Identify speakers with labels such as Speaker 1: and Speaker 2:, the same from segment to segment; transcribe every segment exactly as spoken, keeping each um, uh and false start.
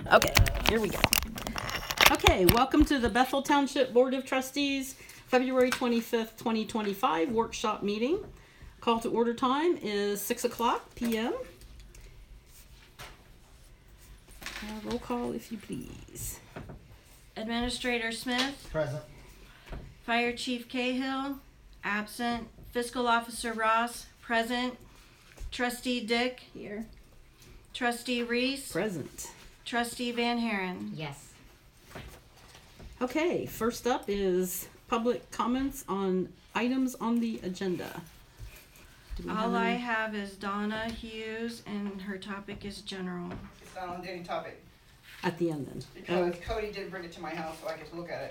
Speaker 1: Okay, here we go. Okay, welcome to the Bethel Township Board of Trustees, February twenty-fifth, twenty twenty-five workshop meeting. Call to order time is six o'clock p.m. Uh, roll call, if you please.
Speaker 2: Administrator Smith.
Speaker 3: Present.
Speaker 2: Fire Chief Cahill. Absent. Fiscal Officer Ross. Present. Trustee Dick.
Speaker 4: Here.
Speaker 2: Trustee Reese.
Speaker 1: Present.
Speaker 2: Trustee Van Haren.
Speaker 4: Yes.
Speaker 1: Okay, first up is public comments on items on the agenda. Do we have
Speaker 2: All I
Speaker 1: any?
Speaker 2: have is Donna Hughes, and her topic is general.
Speaker 5: It's not on any topic,
Speaker 1: At the end then.
Speaker 5: because Cody did bring it to my house, so I get to look at it.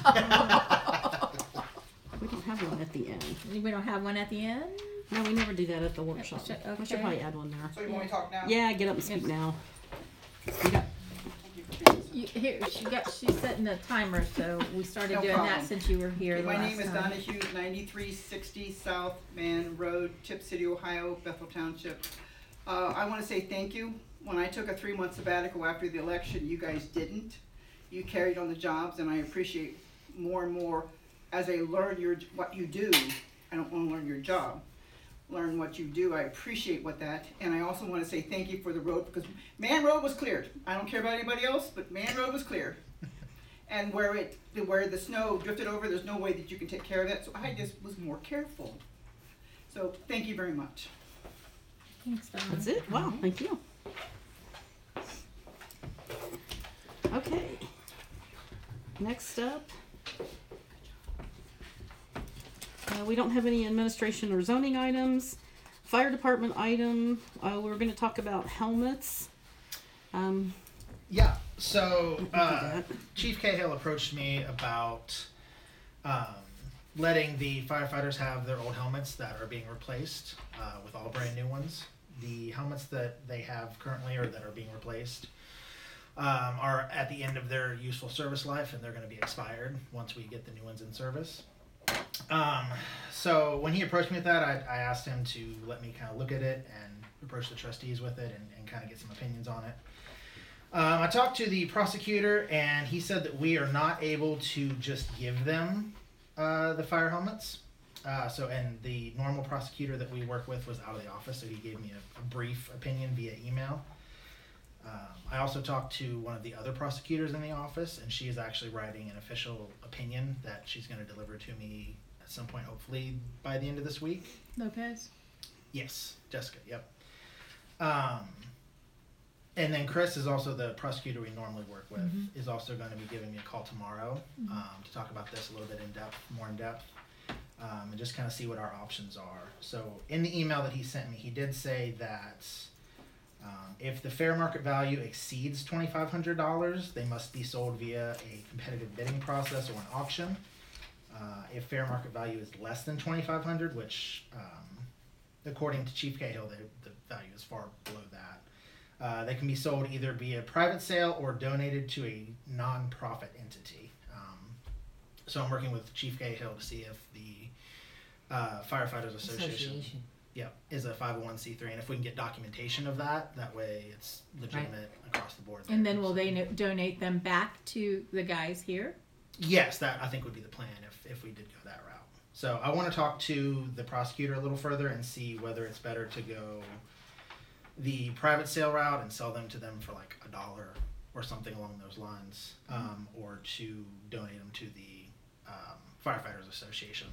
Speaker 1: We don't have one at the end.
Speaker 4: We don't have one at the end?
Speaker 1: No, we never do that at the workshop.
Speaker 4: should-
Speaker 1: I should
Speaker 4: okay.
Speaker 1: probably add one there.
Speaker 5: So you want me to talk now?
Speaker 1: Yeah, get up and speak now. You got,
Speaker 4: You, here, she got, she's setting the timer, so we started
Speaker 5: No
Speaker 4: doing
Speaker 5: problem.
Speaker 4: that since you were here
Speaker 5: Okay,
Speaker 4: the
Speaker 5: my
Speaker 4: last
Speaker 5: name is
Speaker 4: time.
Speaker 5: Donna Hughes, ninety-three sixty South Man Road, Tip City, Ohio, Bethel Township. Uh, I wanna say thank you. When I took a three-month sabbatical after the election, you guys didn't. You carried on the jobs, and I appreciate more and more as I learn your, what you do. I don't wanna learn your job. Learn what you do. I appreciate what that, and I also want to say thank you for the road, because Man Road was cleared. I don't care about anybody else, but Man Road was cleared. And where it, where the snow drifted over, there's no way that you can take care of that, so I just was more careful. So, thank you very much.
Speaker 4: Thanks, Donna.
Speaker 1: that's it? Wow, thank you. Okay. Next up. Uh, we don't have any administration or zoning items. Fire department item, uh, we're gonna talk about helmets. Um,
Speaker 3: Yeah, so
Speaker 1: we can do
Speaker 3: uh,
Speaker 1: that.
Speaker 3: Chief Cahill approached me about um, letting the firefighters have their old helmets that are being replaced uh, with all brand new ones. The helmets that they have currently or that are being replaced um, are at the end of their useful service life, and they're going to be expired once we get the new ones in service. Um, so when he approached me with that, I, I asked him to let me kind of look at it and approach the trustees with it and, and kind of get some opinions on it. Um, I talked to the prosecutor, and he said that we are not able to just give them uh, the fire helmets. Uh, so, and the normal prosecutor that we work with was out of the office, so he gave me a, a brief opinion via email. Um, I also talked to one of the other prosecutors in the office, and she is actually writing an official opinion that she's going to deliver to me at some point, hopefully by the end of this week.
Speaker 4: Lopez?
Speaker 3: Yes, Jessica, yep. Um, and then Chris is also the prosecutor we normally work with,
Speaker 4: Mhm.
Speaker 3: is also going to be giving me a call tomorrow um, to talk about this a little bit in depth, more in depth, um, and just kind of see what our options are. So in the email that he sent me, he did say that um, if the fair market value exceeds twenty-five hundred dollars, they must be sold via a competitive bidding process or an auction. Uh, if fair market value is less than twenty-five hundred dollars, which um, according to Chief Cahill, the, the value is far below that. Uh, they can be sold either via private sale or donated to a non-profit entity. Um, so I'm working with Chief Cahill to see if the uh, Firefighters Association,
Speaker 4: Association.
Speaker 3: yeah, is a five oh one c three, and if we can get documentation of that, that way it's legitimate across the board.
Speaker 4: And
Speaker 3: there.
Speaker 4: then will they no- donate them back to the guys here?
Speaker 3: Yes, that I think would be the plan if, if we did go that route. So I want to talk to the prosecutor a little further and see whether it's better to go the private sale route and sell them to them for like a dollar or something along those lines, um, or to donate them to the um, Firefighters Association.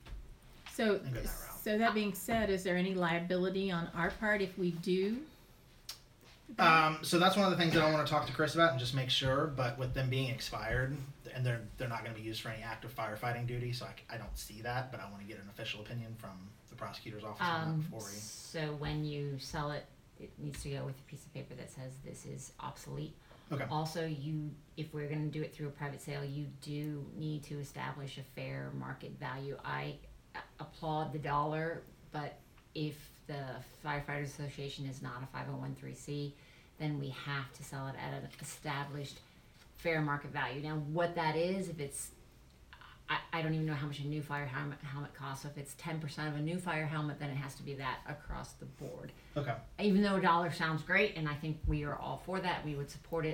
Speaker 4: So,
Speaker 3: And go that route.
Speaker 4: so that being said, is there any liability on our part if we do?
Speaker 3: Um, so that's one of the things that I want to talk to Chris about and just make sure. But with them being expired, and they're they're not going to be used for any active firefighting duty, so I, I don't see that. But I want to get an official opinion from the prosecutor's office on that
Speaker 6: Um,
Speaker 3: before we.
Speaker 6: so when you sell it, it needs to go with a piece of paper that says this is obsolete.
Speaker 3: Okay.
Speaker 6: Also, you, if we're gonna do it through a private sale, you do need to establish a fair market value. I applaud the dollar, but if the Firefighters Association is not a five oh one c, then we have to sell it at an established fair market value. Now, what that is, if it's, I, I don't even know how much a new fire helmet, helmet costs. So if it's ten percent of a new fire helmet, then it has to be that across the board.
Speaker 3: Okay.
Speaker 6: Even though a dollar sounds great, and I think we are all for that, we would support it.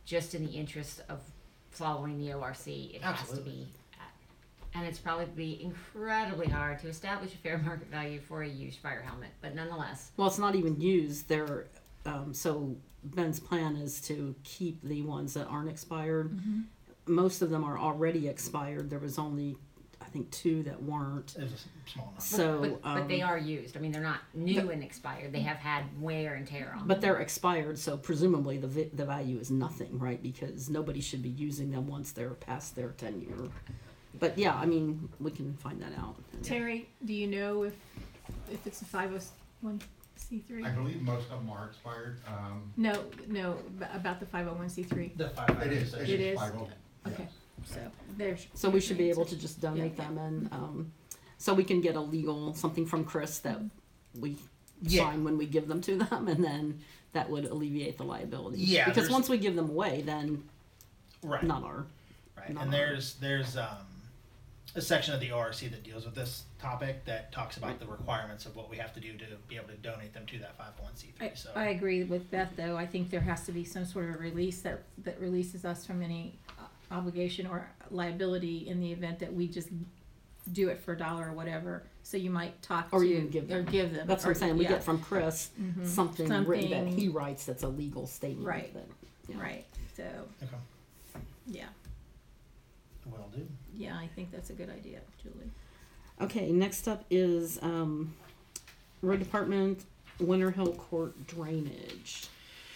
Speaker 6: just in the interest of following the O R C, it has to
Speaker 3: Absolutely.
Speaker 6: be. at- And it's probably be incredibly hard to establish a fair market value for a used fire helmet, but nonetheless,
Speaker 1: Well, it's not even used. They're um, so Ben's plan is to keep the ones that aren't expired.
Speaker 4: Mm-hmm.
Speaker 1: Most of them are already expired. There was only, I think, two that weren't.
Speaker 3: It was a s- small number.
Speaker 1: So,
Speaker 6: but, but they
Speaker 1: um,
Speaker 6: are used. I mean, they're not new and expired. They have had wear and tear on them.
Speaker 1: But they're expired, so presumably the vi- the value is nothing, right? Because nobody should be using them once they're past their ten year. But yeah, I mean, we can find that out.
Speaker 4: Terry, do you know if if it's a five oh one c three?
Speaker 7: I believe most of them are expired. Um,
Speaker 4: No, no, ab- about the five oh one c three.
Speaker 3: The firefighter
Speaker 7: it is, it
Speaker 4: It
Speaker 7: is
Speaker 4: is?
Speaker 7: five oh.
Speaker 4: Okay, so there's.
Speaker 1: So we should be able to just donate
Speaker 4: Yeah.
Speaker 1: them, and um, so we can get a legal something from Chris that we
Speaker 3: Yeah.
Speaker 1: sign when we give them to them, and then that would alleviate the liability.
Speaker 3: Yeah,
Speaker 1: because
Speaker 3: there's-
Speaker 1: once we give them away, then
Speaker 3: Right.
Speaker 1: not our.
Speaker 3: Right,
Speaker 1: Not
Speaker 3: and
Speaker 1: our-
Speaker 3: there's there's um, a section of the O R C that deals with this topic that talks about the requirements of what we have to do to be able to donate them to that five oh one c three.
Speaker 4: I,
Speaker 3: So
Speaker 4: I agree with Beth, though. I think there has to be some sort of a release that, that releases us from any uh, obligation or liability in the event that we just do it for a dollar or whatever. So you might talk
Speaker 1: Or
Speaker 4: to,
Speaker 1: even give
Speaker 4: or
Speaker 1: them.
Speaker 4: give them.
Speaker 1: That's what I'm
Speaker 4: or-
Speaker 1: saying. We
Speaker 4: yeah,
Speaker 1: get from Chris
Speaker 4: mhm,
Speaker 1: something, written that
Speaker 4: something-
Speaker 1: he writes that's a legal statement.
Speaker 4: Right.
Speaker 1: That, yeah.
Speaker 4: Right, so,
Speaker 3: okay,
Speaker 4: yeah,
Speaker 3: will do.
Speaker 4: yeah, I think that's a good idea, Julie.
Speaker 1: Okay, next up is um, Road Department Winter Hill Court drainage.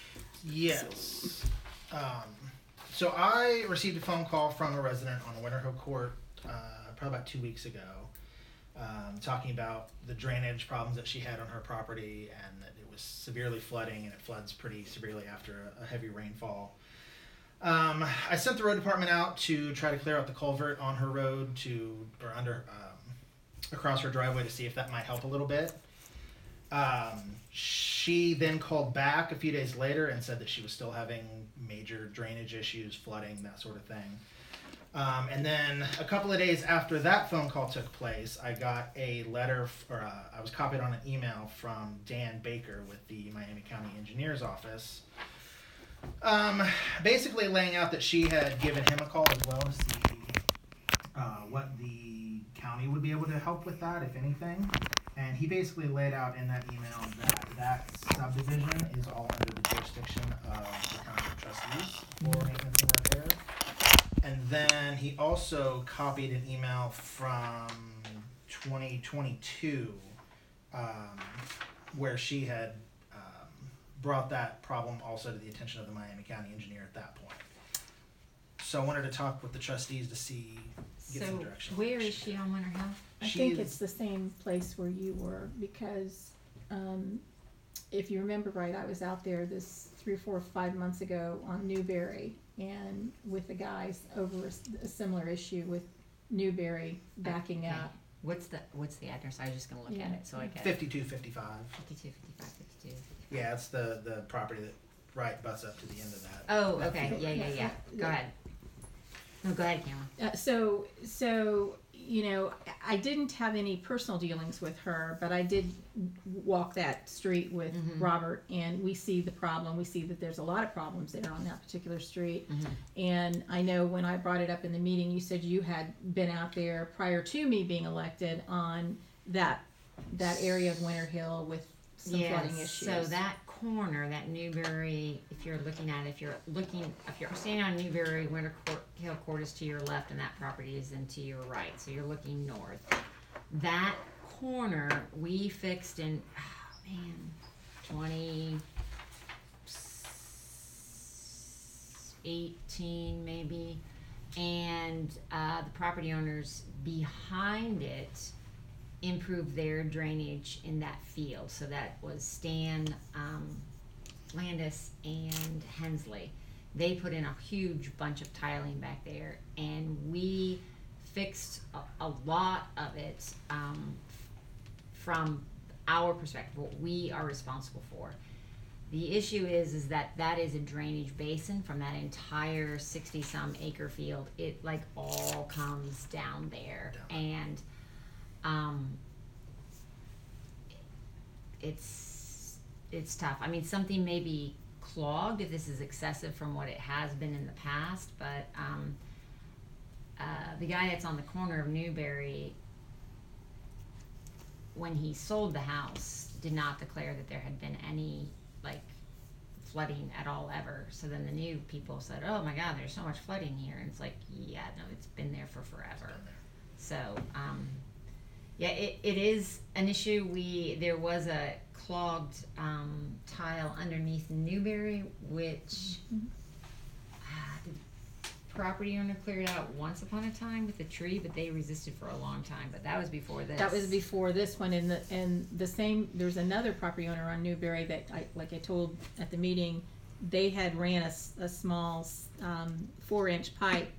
Speaker 3: Yes. Um, so I received a phone call from a resident on Winter Hill Court uh, probably about two weeks ago, um, talking about the drainage problems that she had on her property and that it was severely flooding, and it floods pretty severely after a, a heavy rainfall. Um, I sent the road department out to try to clear out the culvert on her road to or under um, across her driveway to see if that might help a little bit. Um, she then called back a few days later and said that she was still having major drainage issues, flooding, that sort of thing. Um, and then a couple of days after that phone call took place, I got a letter, f- or uh, I was copied on an email from Dan Baker with the Miami County Engineer's Office, um, basically laying out that she had given him a call as well to see uh, what the county would be able to help with that, if anything. And he basically laid out in that email that that subdivision is all under the jurisdiction of the township trustees for maintenance and repair. And then he also copied an email from twenty twenty-two um, where she had um, brought that problem also to the attention of the Miami County engineer at that point. So I wanted to talk with the trustees to see, get
Speaker 6: So
Speaker 3: some direction. on
Speaker 6: where
Speaker 3: what
Speaker 6: is
Speaker 3: she
Speaker 6: she on Winter Hill?
Speaker 4: I
Speaker 3: She
Speaker 4: think
Speaker 3: is-
Speaker 4: it's the same place where you were, because, um, if you remember right, I was out there this three, four, five months ago on Newberry, and with the guys over a s- a similar issue with Newberry backing
Speaker 6: Okay.
Speaker 4: up.
Speaker 6: What's the what's the address? I was just gonna look at
Speaker 4: Yeah.
Speaker 6: it so I get
Speaker 3: fifty-two fifty-five.
Speaker 6: fifty-two, fifty-five, fifty-two.
Speaker 3: Yeah, it's the, the property that right butts up to the end of that.
Speaker 6: Oh,
Speaker 3: that
Speaker 6: okay.
Speaker 3: field.
Speaker 6: Yeah, yeah, yeah. Go
Speaker 4: Yeah.
Speaker 6: ahead. No, go ahead, Cameron.
Speaker 4: Uh, so, so, you know, I didn't have any personal dealings with her, but I did walk that street with
Speaker 6: Mhm.
Speaker 4: Robert, and we see the problem. We see that there's a lot of problems there on that particular street.
Speaker 6: Mhm.
Speaker 4: And I know when I brought it up in the meeting, you said you had been out there prior to me being elected on that, that area of Winter Hill with some flooding issues.
Speaker 6: So that corner, that Newberry, if you're looking at it, if you're looking, if you're standing on Newberry, Winter Court, Hill Court is to your left and that property is then to your right. So you're looking north. That corner we fixed in, oh man, twenty eighteen maybe. And uh, the property owners behind it improve their drainage in that field. So that was Stan um, Landis and Hensley. They put in a huge bunch of tiling back there, and we fixed a, a lot of it um, from our perspective, what we are responsible for. The issue is, is that that is a drainage basin from that entire sixty-some acre field. It like all comes down there,
Speaker 3: Down.
Speaker 6: and um, it's it's tough. I mean, something maybe clogged, if this is excessive from what it has been in the past, but, um, uh, the guy that's on the corner of Newberry, when he sold the house, did not declare that there had been any, like, flooding at all ever. So then the new people said, oh my god, there's so much flooding here. And it's like, yeah, no, it's been there for forever. So, um, yeah, it, it is an issue. We, there was a clogged, um, tile underneath Newberry, which, ah, the property owner cleared out once upon a time with a tree, but they resisted for a long time. But that was before this.
Speaker 4: That was before this one, and the, and the same, there's another property owner on Newberry that I, like I told at the meeting, they had ran a, s- a small, um, four inch pipe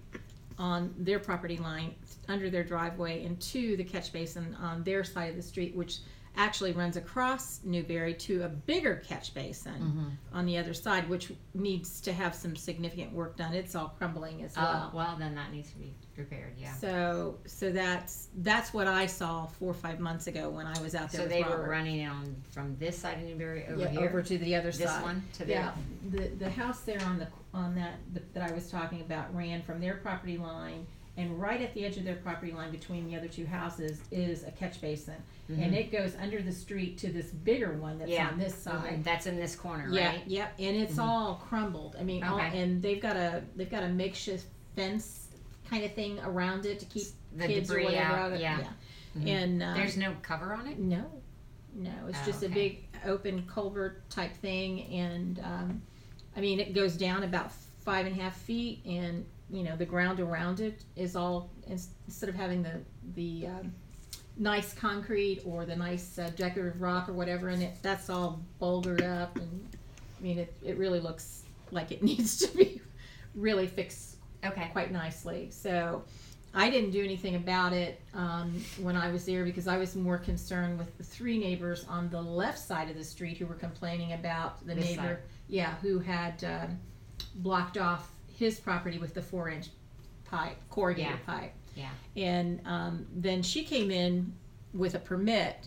Speaker 4: on their property line, under their driveway, into the catch basin on their side of the street, which actually runs across Newberry to a bigger catch basin
Speaker 6: Mhm.
Speaker 4: on the other side, which needs to have some significant work done. It's all crumbling as well.
Speaker 6: Oh, well, then that needs to be repaired, yeah.
Speaker 4: So, so that's, that's what I saw four or five months ago when I was out there
Speaker 6: So
Speaker 4: with
Speaker 6: they
Speaker 4: Robert.
Speaker 6: were running on from this side of Newberry over
Speaker 4: Yeah,
Speaker 6: here?
Speaker 4: over to the other
Speaker 6: This
Speaker 4: side.
Speaker 6: one to the-
Speaker 4: Yeah, the, the house there on the, on that, that I was talking about ran from their property line, and right at the edge of their property line between the other two houses is a catch basin. And
Speaker 6: Mhm.
Speaker 4: it goes under the street to this bigger one that's
Speaker 6: Yeah.
Speaker 4: on this side.
Speaker 6: That's in this corner,
Speaker 4: Yeah,
Speaker 6: right?
Speaker 4: yeah, and it's
Speaker 6: Mhm.
Speaker 4: all crumbled. I mean, all,
Speaker 6: Okay.
Speaker 4: and they've got a, they've got a makeshift fence kind of thing around it to keep
Speaker 6: The
Speaker 4: kids or
Speaker 6: debris
Speaker 4: whatever
Speaker 6: out,
Speaker 4: out of it.
Speaker 6: yeah. Mhm.
Speaker 4: And, um,
Speaker 6: There's no cover on it?
Speaker 4: no, no, it's
Speaker 6: Oh,
Speaker 4: just a
Speaker 6: okay.
Speaker 4: big open culvert type thing, and, um, I mean, it goes down about five and a half feet, and, you know, the ground around it is all, ins- instead of having the, the, um, nice concrete or the nice uh, decorative rock or whatever in it, that's all bouldered up, and, I mean, it, it really looks like it needs to be really fixed
Speaker 6: Okay.
Speaker 4: quite nicely. So I didn't do anything about it um, when I was there, because I was more concerned with the three neighbors on the left side of the street who were complaining about the
Speaker 6: This
Speaker 4: neighbor,
Speaker 6: side.
Speaker 4: yeah, who had um, blocked off his property with the four inch pipe, corrugated
Speaker 6: Yeah.
Speaker 4: pipe.
Speaker 6: Yeah.
Speaker 4: And um, then she came in with a permit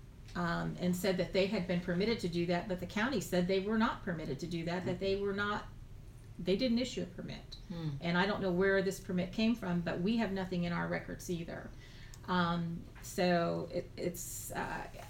Speaker 4: um, and said that they had been permitted to do that, but the county said they were not permitted to do that, that they were not, they didn't issue a permit.
Speaker 6: Hmm.
Speaker 4: And I don't know where this permit came from, but we have nothing in our records either. Um, so it, it's, uh,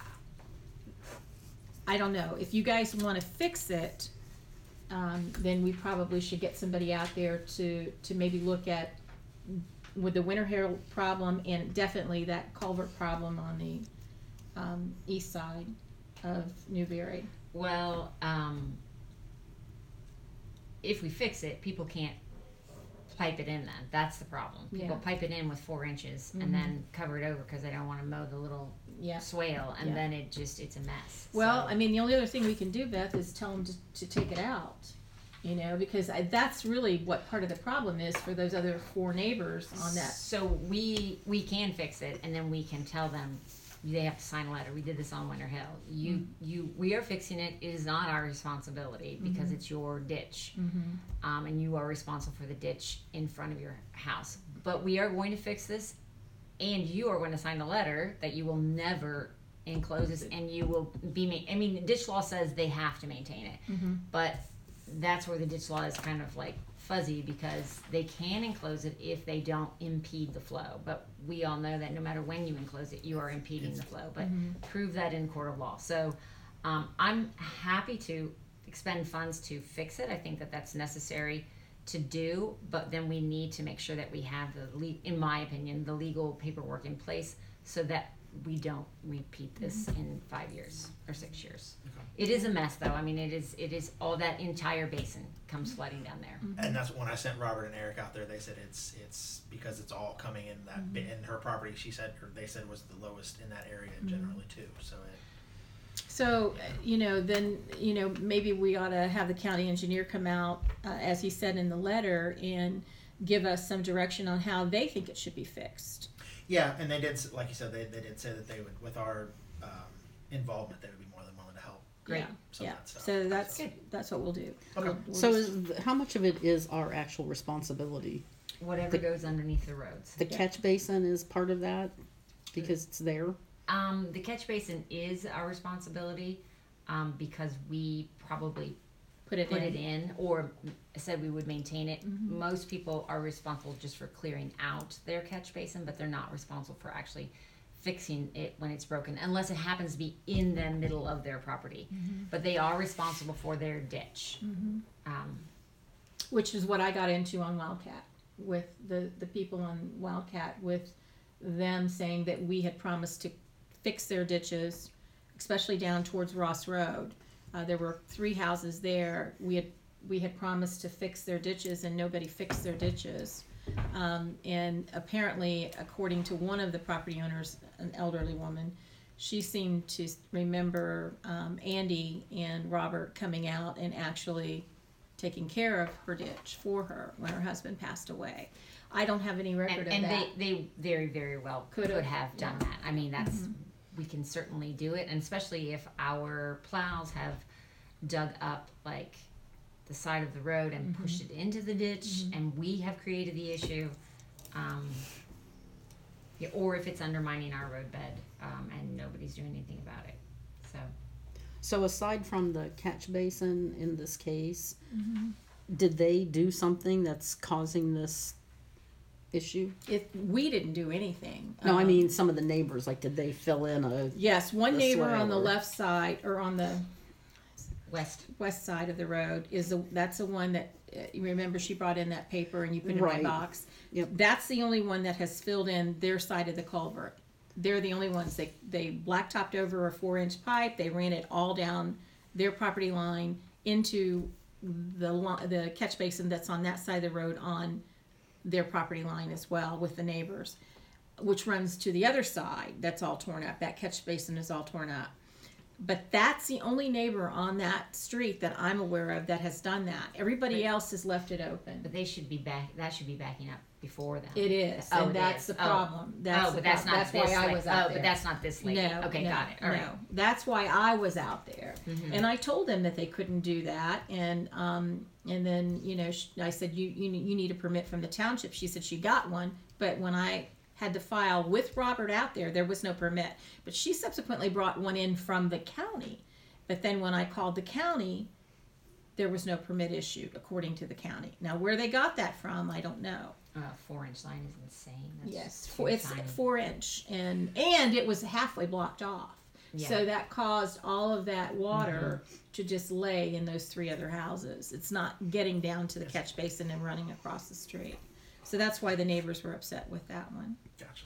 Speaker 4: I don't know. If you guys want to fix it, um, then we probably should get somebody out there to, to maybe look at with the winter hair problem, and definitely that culvert problem on the um, east side of Newberry.
Speaker 6: Well, um, if we fix it, people can't pipe it in then. That's the problem. People
Speaker 4: Yeah.
Speaker 6: pipe it in with four inches
Speaker 4: Mhm.
Speaker 6: and then cover it over because they don't want to mow the little
Speaker 4: Yeah.
Speaker 6: swale, and
Speaker 4: Yeah.
Speaker 6: then it just, it's a mess.
Speaker 4: Well,
Speaker 6: So-
Speaker 4: I mean, the only other thing we can do, Beth, is tell them to, to take it out. You know, because I, that's really what part of the problem is for those other four neighbors on that.
Speaker 6: So we, we can fix it, and then we can tell them they have to sign a letter. We did this on Winter Hill. You,
Speaker 4: Mm.
Speaker 6: you, we are fixing it. It is not our responsibility because
Speaker 4: Mhm.
Speaker 6: it's your ditch.
Speaker 4: Mm-hmm.
Speaker 6: Um, and you are responsible for the ditch in front of your house. But we are going to fix this, and you are going to sign a letter that you will never enclose this, and you will be, ma- I mean, the ditch law says they have to maintain it,
Speaker 4: Mm-hmm.
Speaker 6: but that's where the ditch law is kind of like fuzzy, because they can enclose it if they don't impede the flow. But we all know that no matter when you enclose it, you are impeding the flow. But
Speaker 4: Mhm.
Speaker 6: prove that in court of law. So um, I'm happy to expend funds to fix it. I think that that's necessary to do, but then we need to make sure that we have the, le- in my opinion, the legal paperwork in place so that we don't repeat this in five years or six years.
Speaker 3: Okay.
Speaker 6: It is a mess, though. I mean, it is. It is all that entire basin comes flooding down there.
Speaker 3: And that's when I sent Robert and Eric out there. They said it's it's because it's all coming in that bit in her property. She said, or they said, was the lowest in that area generally too. So it,
Speaker 4: So, uh, you know, then, you know, maybe we ought to have the county engineer come out, uh, as he said in the letter, and give us some direction on how they think it should be fixed.
Speaker 3: yeah, and they did s- like you said, they they did say that they would, with our um, involvement, they would be more than willing to help.
Speaker 6: Great.
Speaker 4: Yeah,
Speaker 3: Some
Speaker 4: yeah.
Speaker 3: of that stuff.
Speaker 4: So that's,
Speaker 6: Good.
Speaker 4: that's what we'll do.
Speaker 3: Okay.
Speaker 4: We'll- we'll
Speaker 1: So
Speaker 4: just-
Speaker 1: is, th- how much of it is our actual responsibility?
Speaker 6: Whatever
Speaker 1: The-
Speaker 6: goes underneath the roads.
Speaker 1: The
Speaker 4: Yeah.
Speaker 1: catch basin is part of that because it's there?
Speaker 6: Um, the catch basin is our responsibility um, because we probably
Speaker 4: Put it
Speaker 6: put
Speaker 4: in.
Speaker 6: it in or said we would maintain it.
Speaker 4: Mhm.
Speaker 6: Most people are responsible just for clearing out their catch basin, but they're not responsible for actually fixing it when it's broken, unless it happens to be in the middle of their property.
Speaker 4: Mhm.
Speaker 6: But they are responsible for their ditch.
Speaker 4: Mhm.
Speaker 6: Um,
Speaker 4: Which is what I got into on Wildcat with the, the people on Wildcat, with them saying that we had promised to fix their ditches, especially down towards Ross Road. Uh, there were three houses there. We had we had promised to fix their ditches, and nobody fixed their ditches. Um, and apparently, according to one of the property owners, an elderly woman, she seemed to remember um, Andy and Robert coming out and actually taking care of her ditch for her when her husband passed away. I don't have any record
Speaker 6: and and
Speaker 4: of that.
Speaker 6: they, they very, very well could,
Speaker 4: Could've,
Speaker 6: have done
Speaker 4: yeah.
Speaker 6: that. I mean, that's,
Speaker 4: Mhm.
Speaker 6: we can certainly do it, and especially if our plows have dug up like the side of the road and
Speaker 4: Mhm.
Speaker 6: pushed it into the ditch,
Speaker 4: Mhm.
Speaker 6: and we have created the issue, um, yeah, or if it's undermining our roadbed, um, and nobody's doing anything about it. So,
Speaker 1: So aside from the catch basin in this case,
Speaker 4: Mhm.
Speaker 1: did they do something that's causing this issue?
Speaker 4: If we didn't do anything.
Speaker 1: No, I
Speaker 4: um,
Speaker 1: mean some of the neighbors, like did they fill in a,
Speaker 4: yes, one
Speaker 1: this
Speaker 4: neighbor
Speaker 1: way
Speaker 4: on the
Speaker 1: or-
Speaker 4: left side or on the
Speaker 6: west,
Speaker 4: west side of the road is the that's the one that uh, you remember she brought in that paper and you put it
Speaker 1: Right.
Speaker 4: in my box.
Speaker 1: Yep.
Speaker 4: That's the only one that has filled in their side of the culvert. They're the only ones. They they blacktopped over a four inch pipe. They ran it all down their property line into the li- the catch basin that's on that side of the road on their property line as well with the neighbors, which runs to the other side. That's all torn up. That catch basin is all torn up. But that's the only neighbor on that street that I'm aware of that has done that. Everybody
Speaker 6: But-
Speaker 4: else has left it open.
Speaker 6: but they should be back, that should be backing up before them.
Speaker 4: It is,
Speaker 6: Oh,
Speaker 4: and
Speaker 6: it
Speaker 4: that's
Speaker 6: is.
Speaker 4: the
Speaker 6: Oh.
Speaker 4: problem. That's
Speaker 6: Oh,
Speaker 4: the
Speaker 6: but that's
Speaker 4: prob-
Speaker 6: not
Speaker 4: that's
Speaker 6: this
Speaker 4: why I
Speaker 6: lady.
Speaker 4: was out
Speaker 6: Oh,
Speaker 4: there.
Speaker 6: but that's not this lady.
Speaker 4: No,
Speaker 6: Okay,
Speaker 4: no,
Speaker 6: got it. All right.
Speaker 4: no. That's why I was out there,
Speaker 6: Mhm.
Speaker 4: and I told them that they couldn't do that, and um, and then you know sh- I said you you ne- you need a permit from the township. She said she got one, but when I had to file with Robert out there, there was no permit. But she subsequently brought one in from the county. But then when I called the county, there was no permit issued according to the county. Now where they got that from, I don't know.
Speaker 6: Uh, four inch line is insane. That's
Speaker 4: Yes,
Speaker 6: too
Speaker 4: four, it's
Speaker 6: tiny.
Speaker 4: four inch, and and it was halfway blocked off.
Speaker 6: Yeah.
Speaker 4: So that caused all of that water to just lay in those three other houses. It's not getting down to the catch basin and running across the street. So that's why the neighbors were upset with that one.
Speaker 3: Gotcha.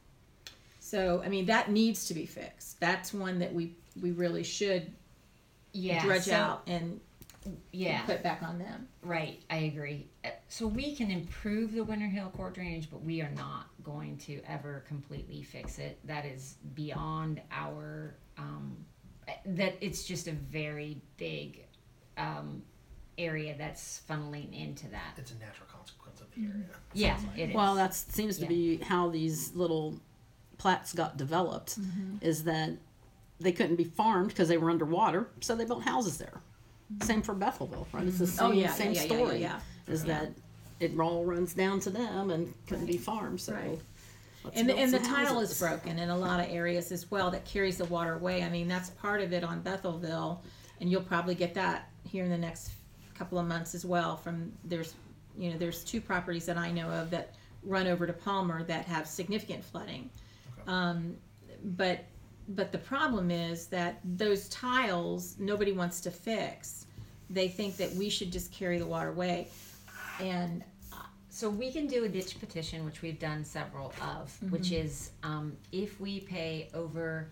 Speaker 4: So I mean that needs to be fixed. That's one that we we really should
Speaker 6: yeah,
Speaker 4: dredge
Speaker 6: so,
Speaker 4: out and
Speaker 6: Yeah,
Speaker 4: put back on them.
Speaker 6: right. I agree. Uh, So we can improve the Winter Hill Court drainage, but we are not going to ever completely fix it. That is beyond our. Um, that it's just a very big um, area that's funneling into that.
Speaker 3: It's a natural consequence of the area.
Speaker 6: Yeah,
Speaker 3: Sounds like.
Speaker 6: it is.
Speaker 1: well, that seems to
Speaker 6: Yeah.
Speaker 1: be how these little plats got developed, is that they couldn't be farmed because they were underwater, so they built houses there. Same for Bethelville, right? It's the same,
Speaker 4: Oh yeah,
Speaker 1: same
Speaker 4: yeah, yeah,
Speaker 1: story.
Speaker 4: yeah,
Speaker 1: Is
Speaker 4: Yeah.
Speaker 1: that it all runs down to them and couldn't be farmed, so.
Speaker 4: Right.
Speaker 1: let's
Speaker 4: And the,
Speaker 1: build
Speaker 4: and the
Speaker 1: some
Speaker 4: tile
Speaker 1: houses.
Speaker 4: is broken in a lot of areas as well that carries the water away. I mean, that's part of it on Bethelville, and you'll probably get that here in the next couple of months as well. From there's, you know, there's two properties that I know of that run over to Palmer that have significant flooding.
Speaker 3: Okay.
Speaker 4: Um, but but the problem is that those tiles nobody wants to fix. They think that we should just carry the water away, and
Speaker 6: So we can do a ditch petition, which we've done several of, which is um, if we pay over,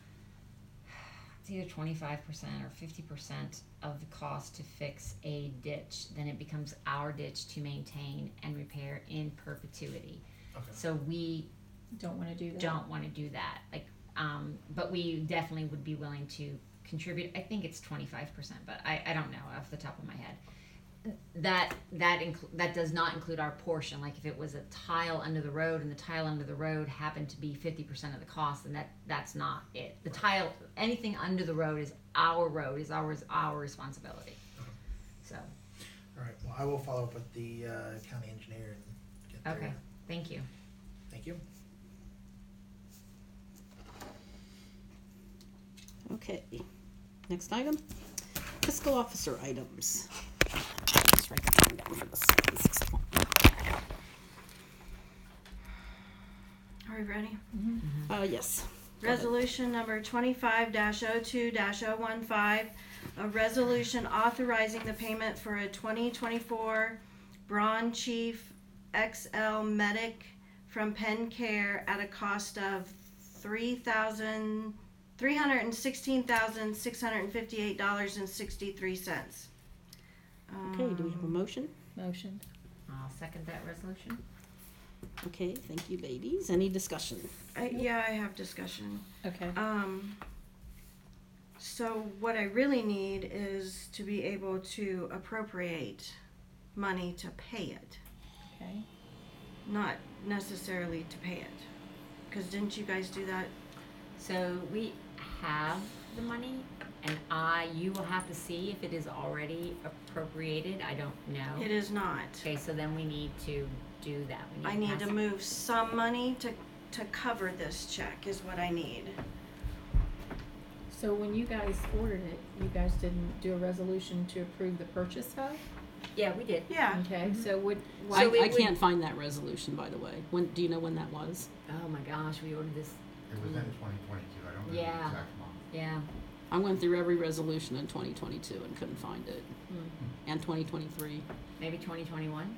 Speaker 6: it's either twenty-five percent or fifty percent of the cost to fix a ditch, then it becomes our ditch to maintain and repair in perpetuity.
Speaker 3: Okay.
Speaker 6: So we
Speaker 4: don't want to do that.
Speaker 6: don't want to do that. Like, um, but we definitely would be willing to contribute. I think it's twenty-five percent, but I, I don't know off the top of my head. That that incl- that does not include our portion. Like if it was a tile under the road and the tile under the road happened to be fifty percent of the cost, then that that's not it. The tile, anything under the road is our road, is ours, our responsibility. So,
Speaker 3: All right. Well, I will follow up with the uh, county engineer and get their.
Speaker 6: okay, thank you.
Speaker 3: Thank you.
Speaker 1: Okay, next item, fiscal officer items. Let's write the time down for this. Six o'clock.
Speaker 2: Are we ready?
Speaker 1: Uh, yes. Go ahead.
Speaker 2: Resolution number twenty-five dash oh two dash oh one five, a resolution authorizing the payment for a twenty twenty-four Braun Chief X L Medic from Penn Care at a cost of three thousand three hundred sixteen thousand six hundred fifty-eight dollars and sixty-three cents.
Speaker 1: Okay, do we have a motion?
Speaker 4: Motion.
Speaker 6: I'll second that resolution.
Speaker 1: Okay, thank you, ladies. Any discussion?
Speaker 2: I, yeah, I have discussion.
Speaker 4: Okay.
Speaker 2: Um, so what I really need is to be able to appropriate money to pay it,
Speaker 4: Okay.
Speaker 2: not necessarily to pay it. Cause didn't you guys do that?
Speaker 6: So we have the money, and I, you will have to see if it is already appropriated. I don't know.
Speaker 2: It is not.
Speaker 6: Okay, so then we need to do that. We
Speaker 2: I need
Speaker 6: pass
Speaker 2: to
Speaker 6: it.
Speaker 2: move some money to, to cover this check is what I need.
Speaker 4: So when you guys ordered it, you guys didn't do a resolution to approve the purchase of?
Speaker 6: Yeah, we did.
Speaker 2: Yeah.
Speaker 4: Okay, so would,
Speaker 1: I,
Speaker 6: So it
Speaker 1: I
Speaker 6: would-
Speaker 1: can't find that resolution, by the way. When, do you know when that was?
Speaker 6: Oh my gosh, we ordered this.
Speaker 7: It was in twenty twenty-two, I don't know the
Speaker 6: Yeah.
Speaker 7: exact month.
Speaker 6: Yeah.
Speaker 1: I went through every resolution in twenty twenty-two and couldn't find it.
Speaker 6: Hmm.
Speaker 1: And twenty twenty-three.
Speaker 6: Maybe twenty twenty-one.